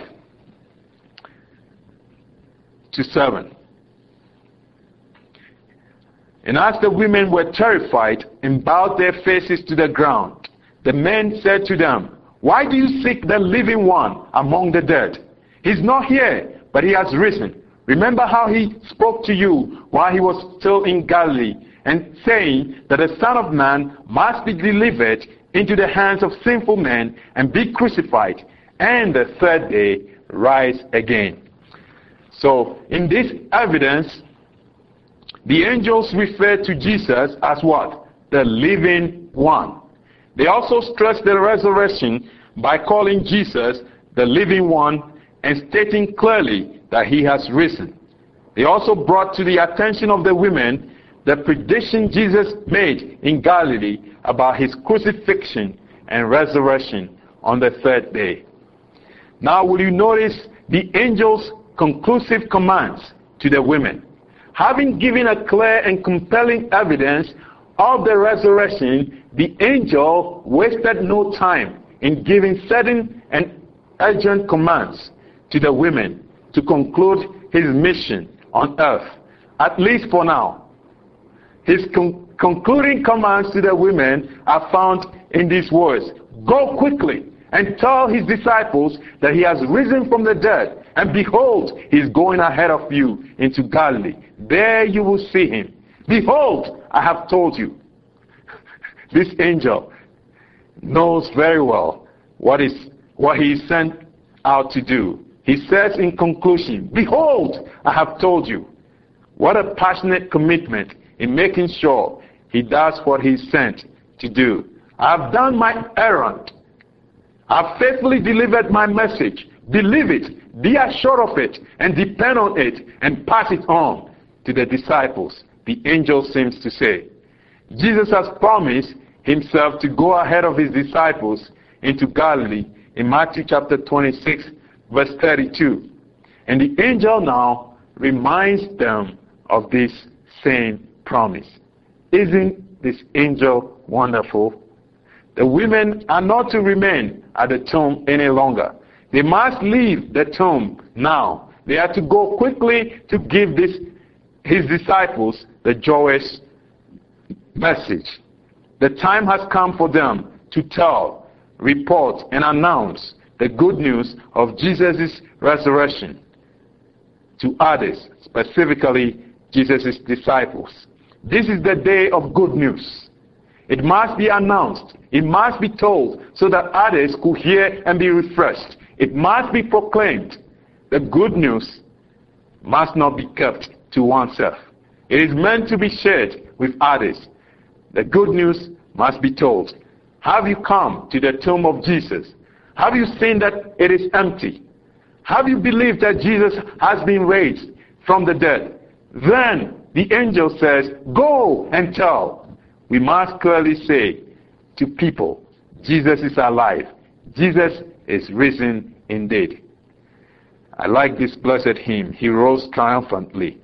to 7. And as the women were terrified and bowed their faces to the ground, the men said to them, why do you seek the living one among the dead? He's not here, but he has risen. Remember how he spoke to you while he was still in Galilee, and saying that the Son of Man must be delivered into the hands of sinful men and be crucified, and the third day rise again. So, in this evidence, the angels refer to Jesus as what? The living one. They also stress the resurrection by calling Jesus the living one and stating clearly that he has risen. They also brought to the attention of the women the prediction Jesus made in Galilee about his crucifixion and resurrection on the third day. Now will you notice the angel's conclusive commands to the women? Having given a clear and compelling evidence of the resurrection, the angel wasted no time in giving certain and urgent commands to the women to conclude his mission on earth, at least for now. His concluding commands to the women are found in these words: "Go quickly and tell his disciples that he has risen from the dead, and behold, he is going ahead of you into Galilee. There you will see him. Behold, I have told you." This angel knows very well what he is sent out to do. He says in conclusion, "Behold, I have told you." What a passionate commitment in making sure he does what he is sent to do. "I have done my errand. I have faithfully delivered my message. Believe it, be assured of it, and depend on it, and pass it on to the disciples," the angel seems to say. Jesus has promised himself to go ahead of his disciples into Galilee in Matthew chapter 26, verse 32. And the angel now reminds them of this same promise. Isn't this angel wonderful? The women are not to remain at the tomb any longer. They must leave the tomb now. They are to go quickly to give his disciples the joyous message. The time has come for them to tell, report, and announce the good news of Jesus' resurrection to others, specifically Jesus' disciples. This is the day of good news. It must be announced. It must be told so that others could hear and be refreshed. It must be proclaimed. The good news must not be kept to oneself. It is meant to be shared with others. The good news must be told. Have you come to the tomb of Jesus? Have you seen that it is empty? Have you believed that Jesus has been raised from the dead? Then the angel says, "Go and tell." We must clearly say to people, Jesus is alive. Jesus is risen indeed. I like this blessed hymn. He rose triumphantly.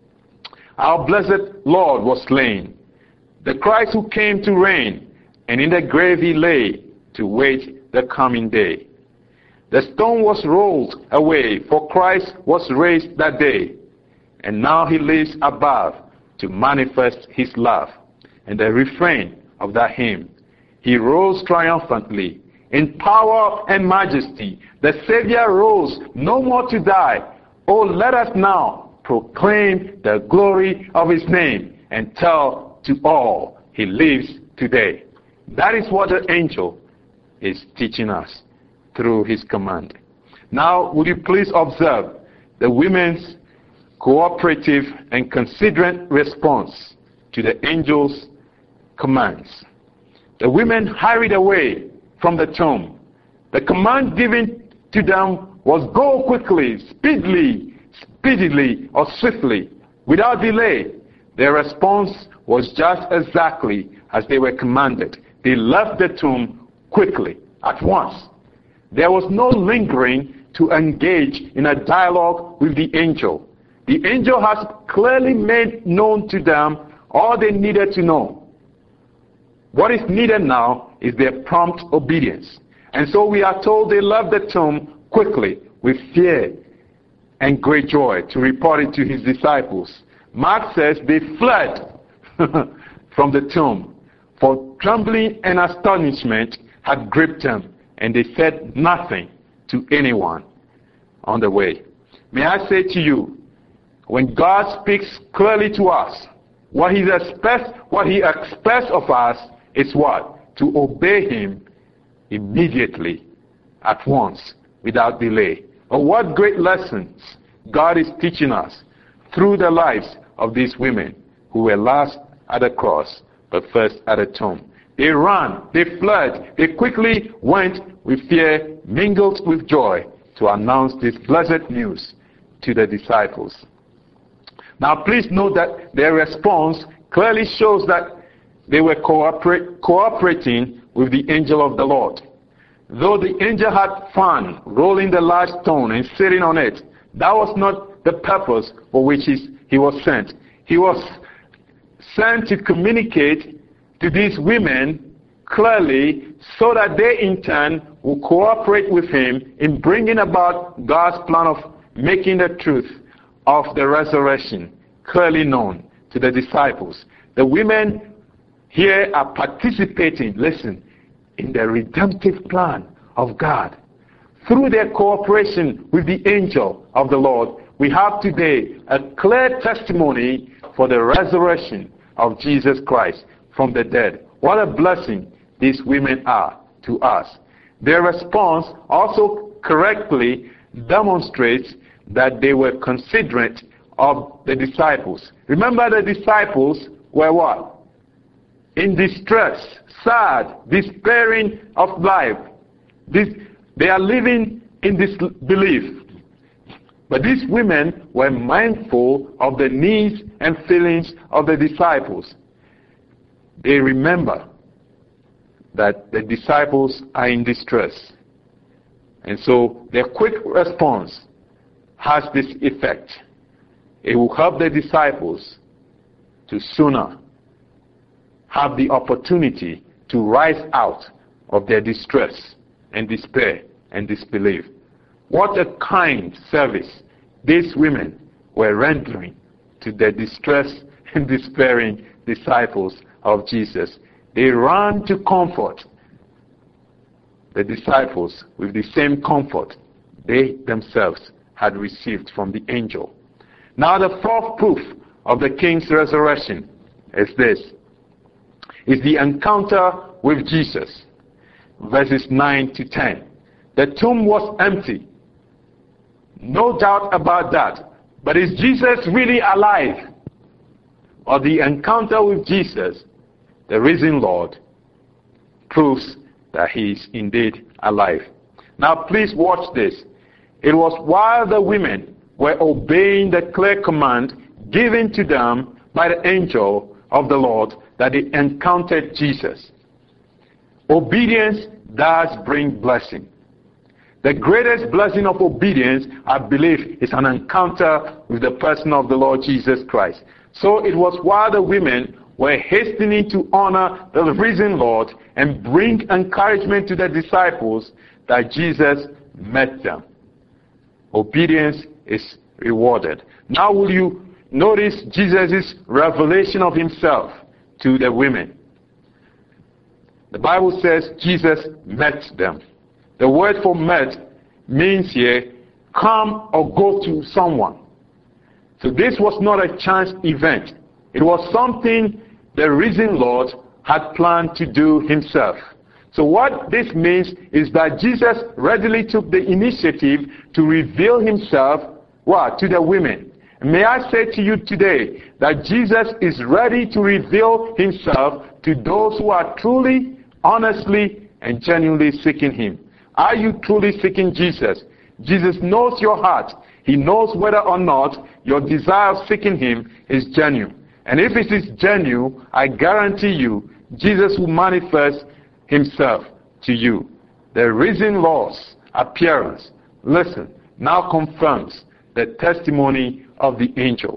Our blessed Lord was slain, the Christ who came to reign, and in the grave he lay to wait the coming day. The stone was rolled away, for Christ was raised that day, and now he lives above to manifest his love. And the refrain of that hymn: he rose triumphantly in power and majesty. The Savior rose no more to die. Oh, let us now proclaim the glory of his name and tell to all he lives today. That is what the angel is teaching us through his command. Now, would you please observe the women's cooperative and considerate response to the angel's commands. The women hurried away from the tomb. The command given to them was go quickly, speedily, or swiftly, without delay. Their response was just exactly as they were commanded. They left the tomb quickly, at once. There was no lingering to engage in a dialogue with the angel. The angel has clearly made known to them all they needed to know. What is needed now is their prompt obedience. And so we are told they left the tomb quickly with fear and great joy to report it to his disciples. Mark says they fled from the tomb, for trembling and astonishment had gripped them, and they said nothing to anyone on the way. May I say to you, when God speaks clearly to us, what he expects of us is what? To obey him immediately, at once, without delay. But what great lessons God is teaching us through the lives of these women who were last at the cross, but first at the tomb. They ran, they fled, they quickly went with fear, mingled with joy, to announce this blessed news to the disciples. Now please note that their response clearly shows that they were cooperating with the angel of the Lord. Though the angel had fun rolling the large stone and sitting on it, that was not the purpose for which he was sent. He was sent to communicate to these women clearly so that they in turn will cooperate with him in bringing about God's plan of making the truth of the resurrection clearly known to the disciples. The women here are participating, listen, in the redemptive plan of God. Through their cooperation with the angel of the Lord, we have today a clear testimony for the resurrection of Jesus Christ from the dead. What a blessing these women are to us. Their response also correctly demonstrates that they were considerate of the disciples. Remember, the disciples were what? In distress, sad, despairing of life. They are living in disbelief. But these women were mindful of the needs and feelings of the disciples. They remember that the disciples are in distress. And so their quick response has this effect. It will help the disciples to sooner have the opportunity to rise out of their distress and despair and disbelief. What a kind service these women were rendering to the distressed and despairing disciples of Jesus. They ran to comfort the disciples with the same comfort they themselves had received from the angel. Now the fourth proof of the King's resurrection is this. Is the encounter with Jesus. Verses 9 to 10. The tomb was empty. No doubt about that. But is Jesus really alive? Or the encounter with Jesus, the risen Lord, proves that he is indeed alive. Now please watch this. It was while the women were obeying the clear command given to them by the angel of the Lord that they encountered Jesus. Obedience does bring blessing. The greatest blessing of obedience, I believe, is an encounter with the person of the Lord Jesus Christ. So it was while the women were hastening to honor the risen Lord and bring encouragement to the disciples that Jesus met them. Obedience is rewarded. Now will you notice Jesus' revelation of himself to the women. The Bible says Jesus met them. The word for met means here come or go to someone. So this was not a chance event. It was something the risen Lord had planned to do himself. So what this means is that Jesus readily took the initiative to reveal himself, what? To the women. May I say to you today that Jesus is ready to reveal himself to those who are truly, honestly, and genuinely seeking him. Are you truly seeking Jesus? Jesus knows your heart. He knows whether or not your desire of seeking him is genuine. And if it is genuine, I guarantee you, Jesus will manifest himself to you. The risen Lord's appearance, listen, now confirms the testimony of the angel.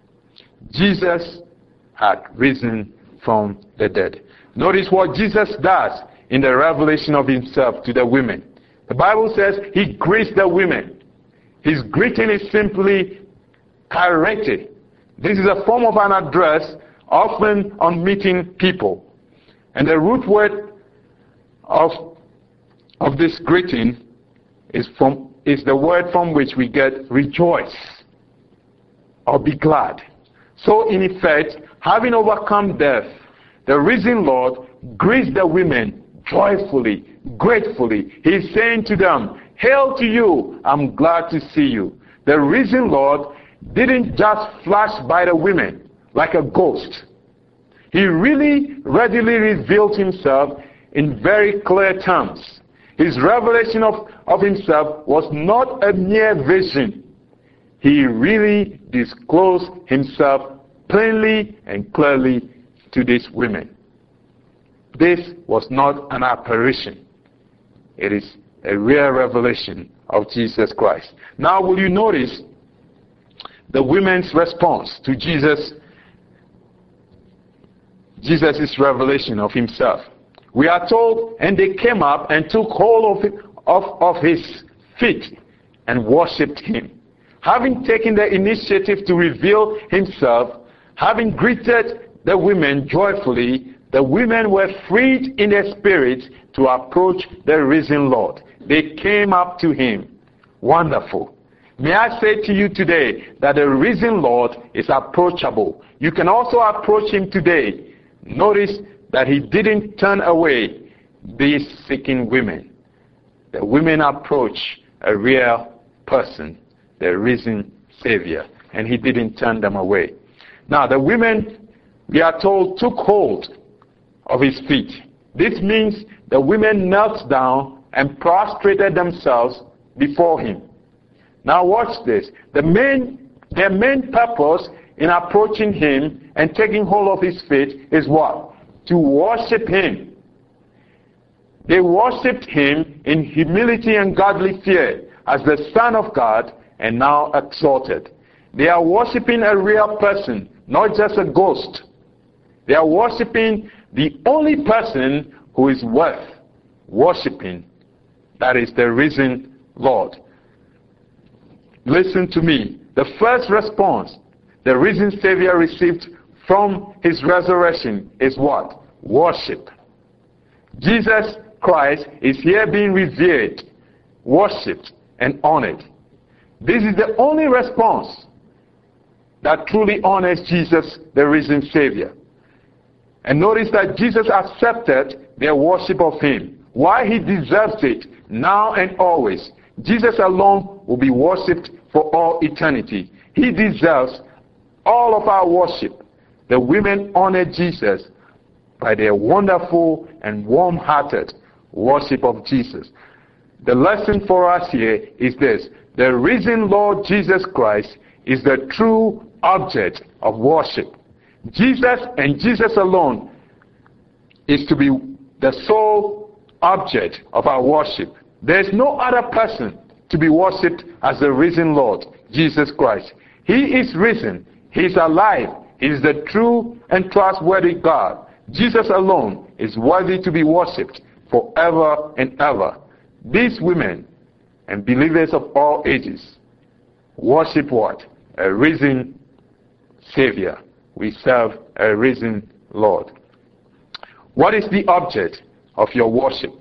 Jesus had risen from the dead. Notice what Jesus does in the revelation of himself to the women. The Bible says he greets the women. His greeting is simply kairete. This is a form of an address often on meeting people. And the root word of this greeting is the word from which we get rejoice or be glad. So in effect, having overcome death, the risen Lord greets the women joyfully, gratefully. He's saying to them, hail to you, I'm glad to see you. The risen Lord didn't just flash by the women like a ghost. He really readily revealed himself in very clear terms. His revelation of himself was not a mere vision. He really disclosed himself plainly and clearly to these women. This was not an apparition. It is a real revelation of Jesus Christ. Now will you notice the women's response to Jesus' revelation of himself. We are told, and they came up and took hold of his feet and worshipped him. Having taken the initiative to reveal himself, having greeted the women joyfully, the women were freed in their spirits to approach the risen Lord. They came up to him. Wonderful. May I say to you today that the risen Lord is approachable. You can also approach him today. Notice that he didn't turn away these seeking women. The women approach a real person, the risen Savior, and he didn't turn them away. Now the women, we are told, took hold of his feet. This means the women knelt down and prostrated themselves before him. Now watch this. Their main purpose in approaching him and taking hold of his feet is what? To worship him. They worshipped him in humility and godly fear as the Son of God and now exalted. They are worshiping a real person, not just a ghost. They are worshiping the only person who is worth worshiping. That is the risen Lord. Listen to me. The first response the risen Savior received from his resurrection is what? Worship. Jesus Christ is here being revered, worshipped, and honored. This is the only response that truly honors Jesus, the risen Savior. And notice that Jesus accepted their worship of him. Why? He deserves it now and always. Jesus alone will be worshipped for all eternity. He deserves all of our worship. The women honored Jesus by their wonderful and warm-hearted worship of Jesus. The lesson for us here is this: the risen Lord Jesus Christ is the true object of worship. Jesus and Jesus alone is to be the sole object of our worship. There is no other person to be worshipped as the risen Lord Jesus Christ. He is risen. He is alive. He is the true and trustworthy God. Jesus alone is worthy to be worshipped forever and ever. These women and believers of all ages worship what? A risen Savior. We serve a risen Lord. What is the object of your worship?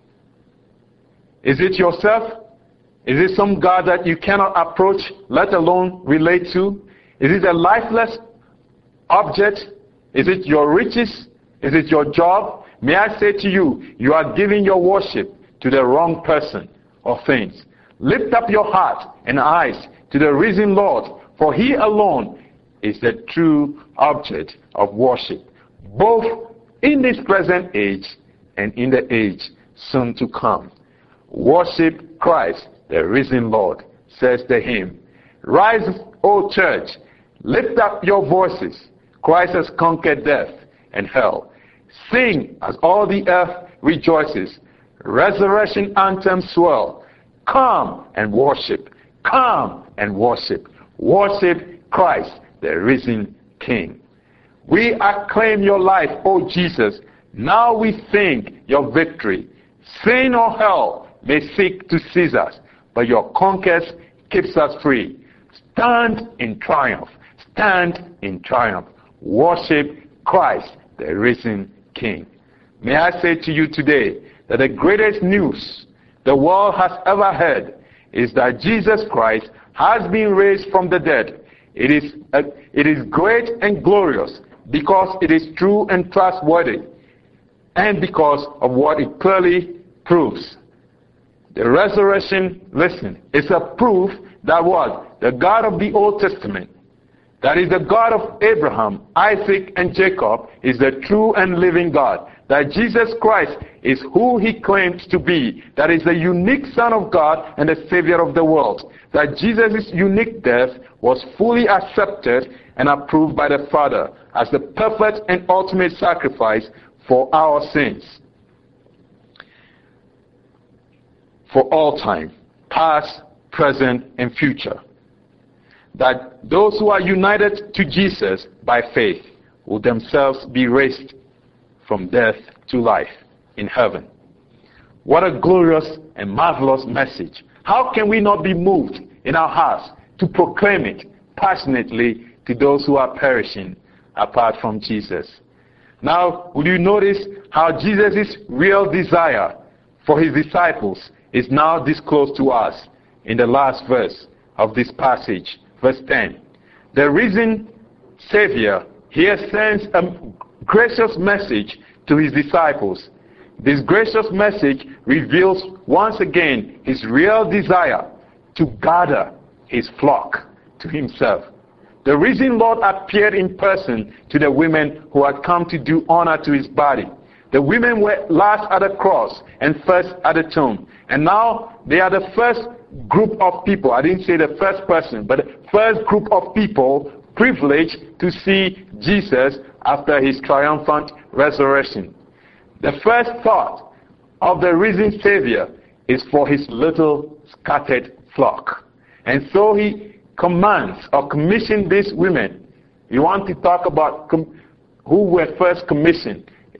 Is it yourself? Is it some God that you cannot approach, let alone relate to? Is it a lifeless object? Is it your riches? Is it your job? May I say to you, you are giving your worship to the wrong person or things. Lift up your heart and eyes to the risen Lord, for he alone is the true object of worship, both in this present age and in the age soon to come. Worship Christ, the risen Lord, says the hymn. Rise, O church, lift up your voices. Christ has conquered death and hell. Sing as all the earth rejoices. Resurrection anthems swell. Come and worship. Come and worship. Worship Christ, the risen King. We acclaim your life, O Jesus. Now we sing your victory. Sin or hell may seek to seize us, but your conquest keeps us free. Stand in triumph. Stand in triumph. Worship Christ, the risen King. May I say to you today that the greatest news the world has ever heard is that Jesus Christ has been raised from the dead. It is great and glorious because it is true and trustworthy, and because of what it clearly proves. The resurrection, listen, is a proof that what? The God of the Old Testament, that is the God of Abraham, Isaac, and Jacob, is the true and living God. That Jesus Christ is who he claims to be. That is the unique Son of God and the Savior of the world. That Jesus' unique death was fully accepted and approved by the Father as the perfect and ultimate sacrifice for our sins. For all time, past, present, and future. That those who are united to Jesus by faith will themselves be raised from death to life. in heaven. What a glorious and marvelous message. How can we not be moved in our hearts to proclaim it passionately to those who are perishing apart from Jesus? Now, will you notice how Jesus' real desire for his disciples is now disclosed to us in the last verse of this passage, verse 10. The risen Savior here sends a gracious message to his disciples. This gracious message reveals once again his real desire to gather his flock to himself. The risen Lord appeared in person to the women who had come to do honor to his body. The women were last at the cross and first at the tomb. And now they are the first group of people. I didn't say the first person, but the first group of people privileged to see Jesus after his triumphant resurrection. The first thought of the risen Savior is for his little scattered flock. And so he commands or commissioned these women. You want to talk about who were first commissioned? They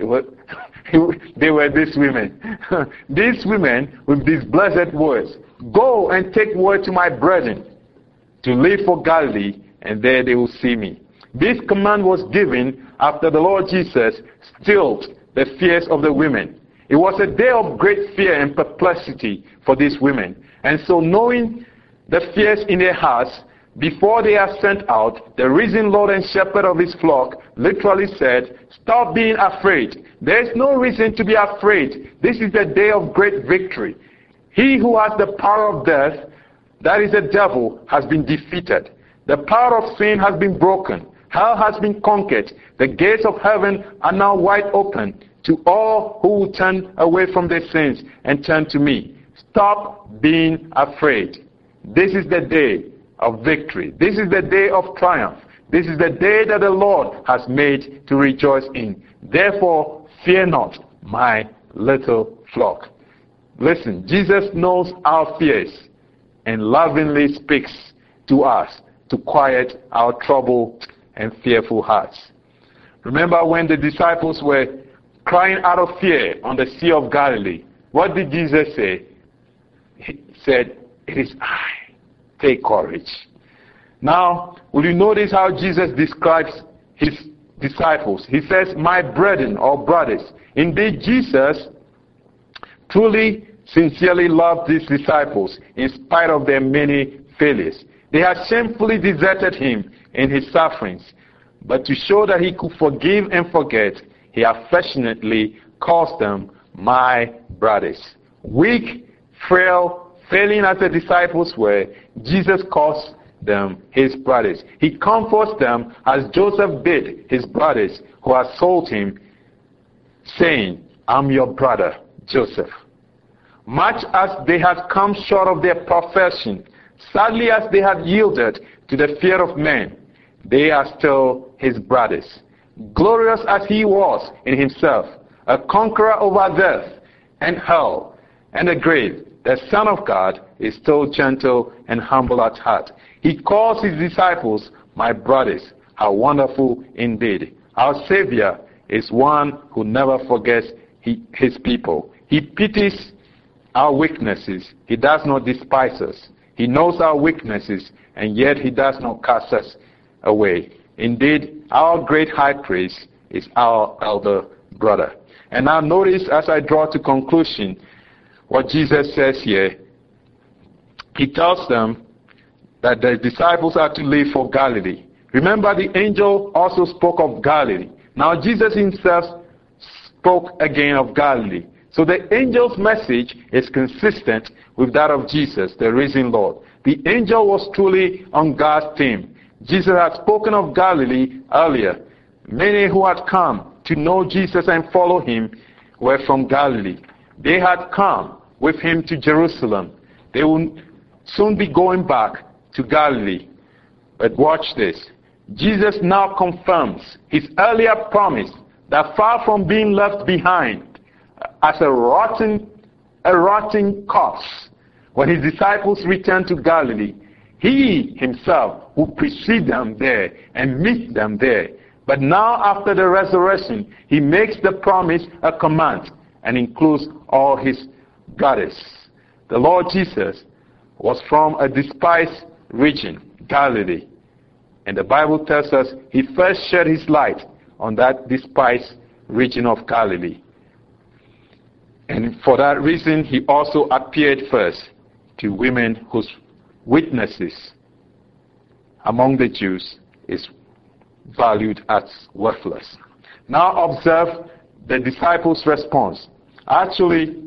were these women. These women with these blessed words. Go and take word to my brethren to leave for Galilee, and there they will see me. This command was given after the Lord Jesus stilled the fears of the women. It was a day of great fear and perplexity for these women. And so knowing the fears in their hearts, before they are sent out, the risen Lord and shepherd of his flock literally said, stop being afraid. There is no reason to be afraid. This is the day of great victory. He who has the power of death, that is the devil, has been defeated. The power of sin has been broken. Hell has been conquered. The gates of heaven are now wide open to all who will turn away from their sins and turn to me. Stop being afraid. This is the day of victory. This is the day of triumph. This is the day that the Lord has made to rejoice in. Therefore, fear not, my little flock. Listen, Jesus knows our fears and lovingly speaks to us to quiet our troubled and fearful hearts. Remember when the disciples were crying out of fear on the Sea of Galilee, what did Jesus say? He said, it is I. Take courage. Now, will you notice how Jesus describes his disciples? He says, my brethren or brothers. Indeed, Jesus truly, sincerely loved these disciples in spite of their many failures. They had shamefully deserted him in his sufferings. But to show that he could forgive and forget, he affectionately calls them my brothers. Weak, frail, failing as the disciples were, Jesus calls them his brothers. He comforts them as Joseph did his brothers who had sold him, saying, I'm your brother, Joseph. Much as they had come short of their profession, sadly as they had yielded to the fear of men, they are still his brothers. Glorious as he was in himself, a conqueror over death and hell and the grave, the Son of God is still gentle and humble at heart. He calls his disciples my brothers. How wonderful indeed. Our Savior is one who never forgets his people. He pities our weaknesses. He does not despise us. He knows our weaknesses, and yet he does not cast us away. Indeed, our great high priest is our elder brother. And now notice as I draw to conclusion what Jesus says here. He tells them that the disciples are to leave for Galilee. Remember, the angel also spoke of Galilee. Now Jesus himself spoke again of Galilee. So the angel's message is consistent with that of Jesus, the risen Lord. The angel was truly on God's team. Jesus had spoken of Galilee earlier. Many who had come to know Jesus and follow him were from Galilee. They had come with him to Jerusalem. They will soon be going back to Galilee. But watch this. Jesus now confirms his earlier promise that far from being left behind as a rotting corpse, when his disciples return to Galilee, he himself will precede them there and meet them there. But now after the resurrection, he makes the promise a command. and includes all his brothers. The Lord Jesus was from a despised region, Galilee. And the Bible tells us he first shed his light on that despised region of Galilee. And for that reason, he also appeared first to women whose witnesses among the Jews is valued as worthless. Now observe the disciples' response. Actually,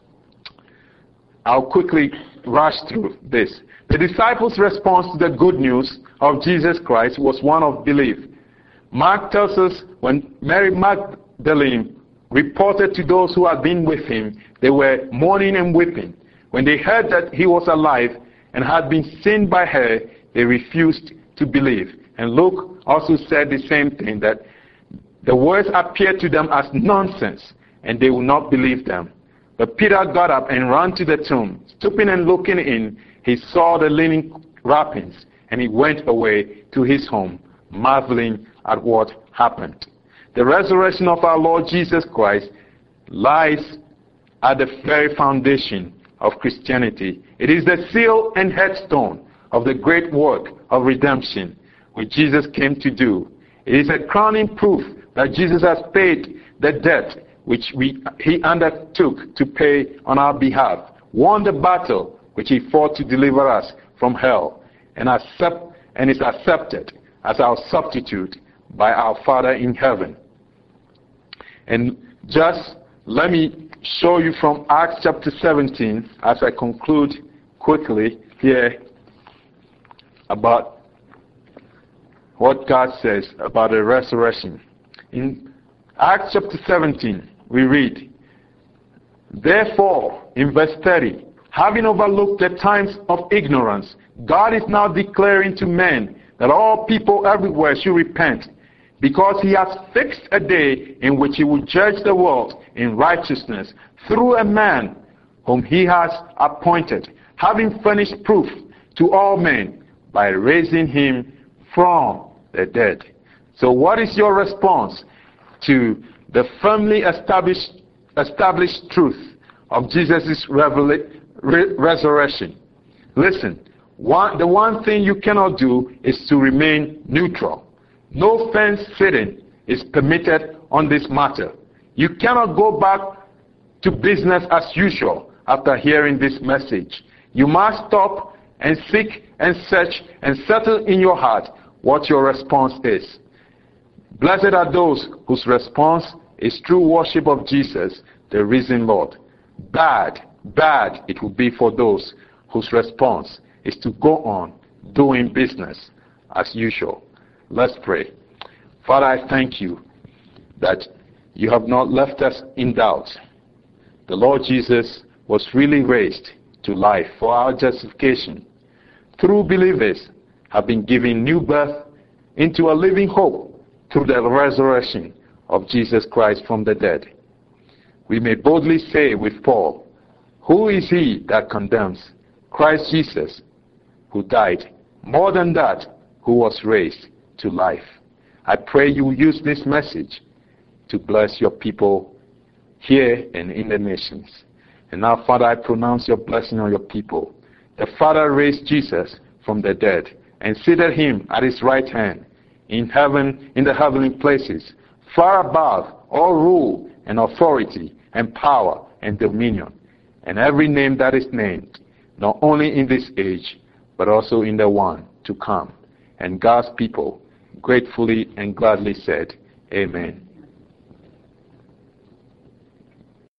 I'll quickly rush through this. The disciples' response to the good news of Jesus Christ was one of belief. Mark tells us when Mary Magdalene reported to those who had been with him, they were mourning and weeping. When they heard that he was alive and had been seen by her, they refused to believe. And Luke also said the same thing, that the words appeared to them as nonsense, and they would not believe them. But Peter got up and ran to the tomb. Stooping and looking in, he saw the linen wrappings, and he went away to his home, marveling at what happened. The resurrection of our Lord Jesus Christ lies at the very foundation of Christianity. It is the seal and headstone of the great work of redemption which Jesus came to do. It is a crowning proof that Jesus has paid the debt which he undertook to pay on our behalf, won the battle which he fought to deliver us from hell, and is accepted as our substitute by our Father in heaven. And just let me show you from Acts chapter 17, as I conclude quickly here, about what God says about the resurrection. In Acts chapter 17, we read, "Therefore," in verse 30, "having overlooked the times of ignorance, God is now declaring to men that all people everywhere should repent, because he has fixed a day in which he will judge the world in righteousness through a man whom he has appointed, having furnished proof to all men by raising him from the dead." So what is your response to the firmly established truth of Jesus' resurrection? Listen, the one thing you cannot do is to remain neutral. No fence-sitting is permitted on this matter. You cannot go back to business as usual after hearing this message. You must stop and seek and search and settle in your heart what your response is. Blessed are those whose response is true worship of Jesus, the risen Lord. Bad it will be for those whose response is to go on doing business as usual. Let's pray. Father, I thank you that you have not left us in doubt. The Lord Jesus was really raised to life for our justification. True believers have been given new birth into a living hope through the resurrection of Jesus Christ from the dead. We may boldly say with Paul, "Who is he that condemns? Christ Jesus, who died, more than that, who was raised to life." I pray you will use this message to bless your people here and in the nations. And now, Father, I pronounce your blessing on your people. The Father raised Jesus from the dead and seated him at his right hand in heaven, in the heavenly places, far above all rule and authority and power and dominion, and every name that is named, not only in this age, but also in the one to come. And God's people gratefully and gladly said, Amen.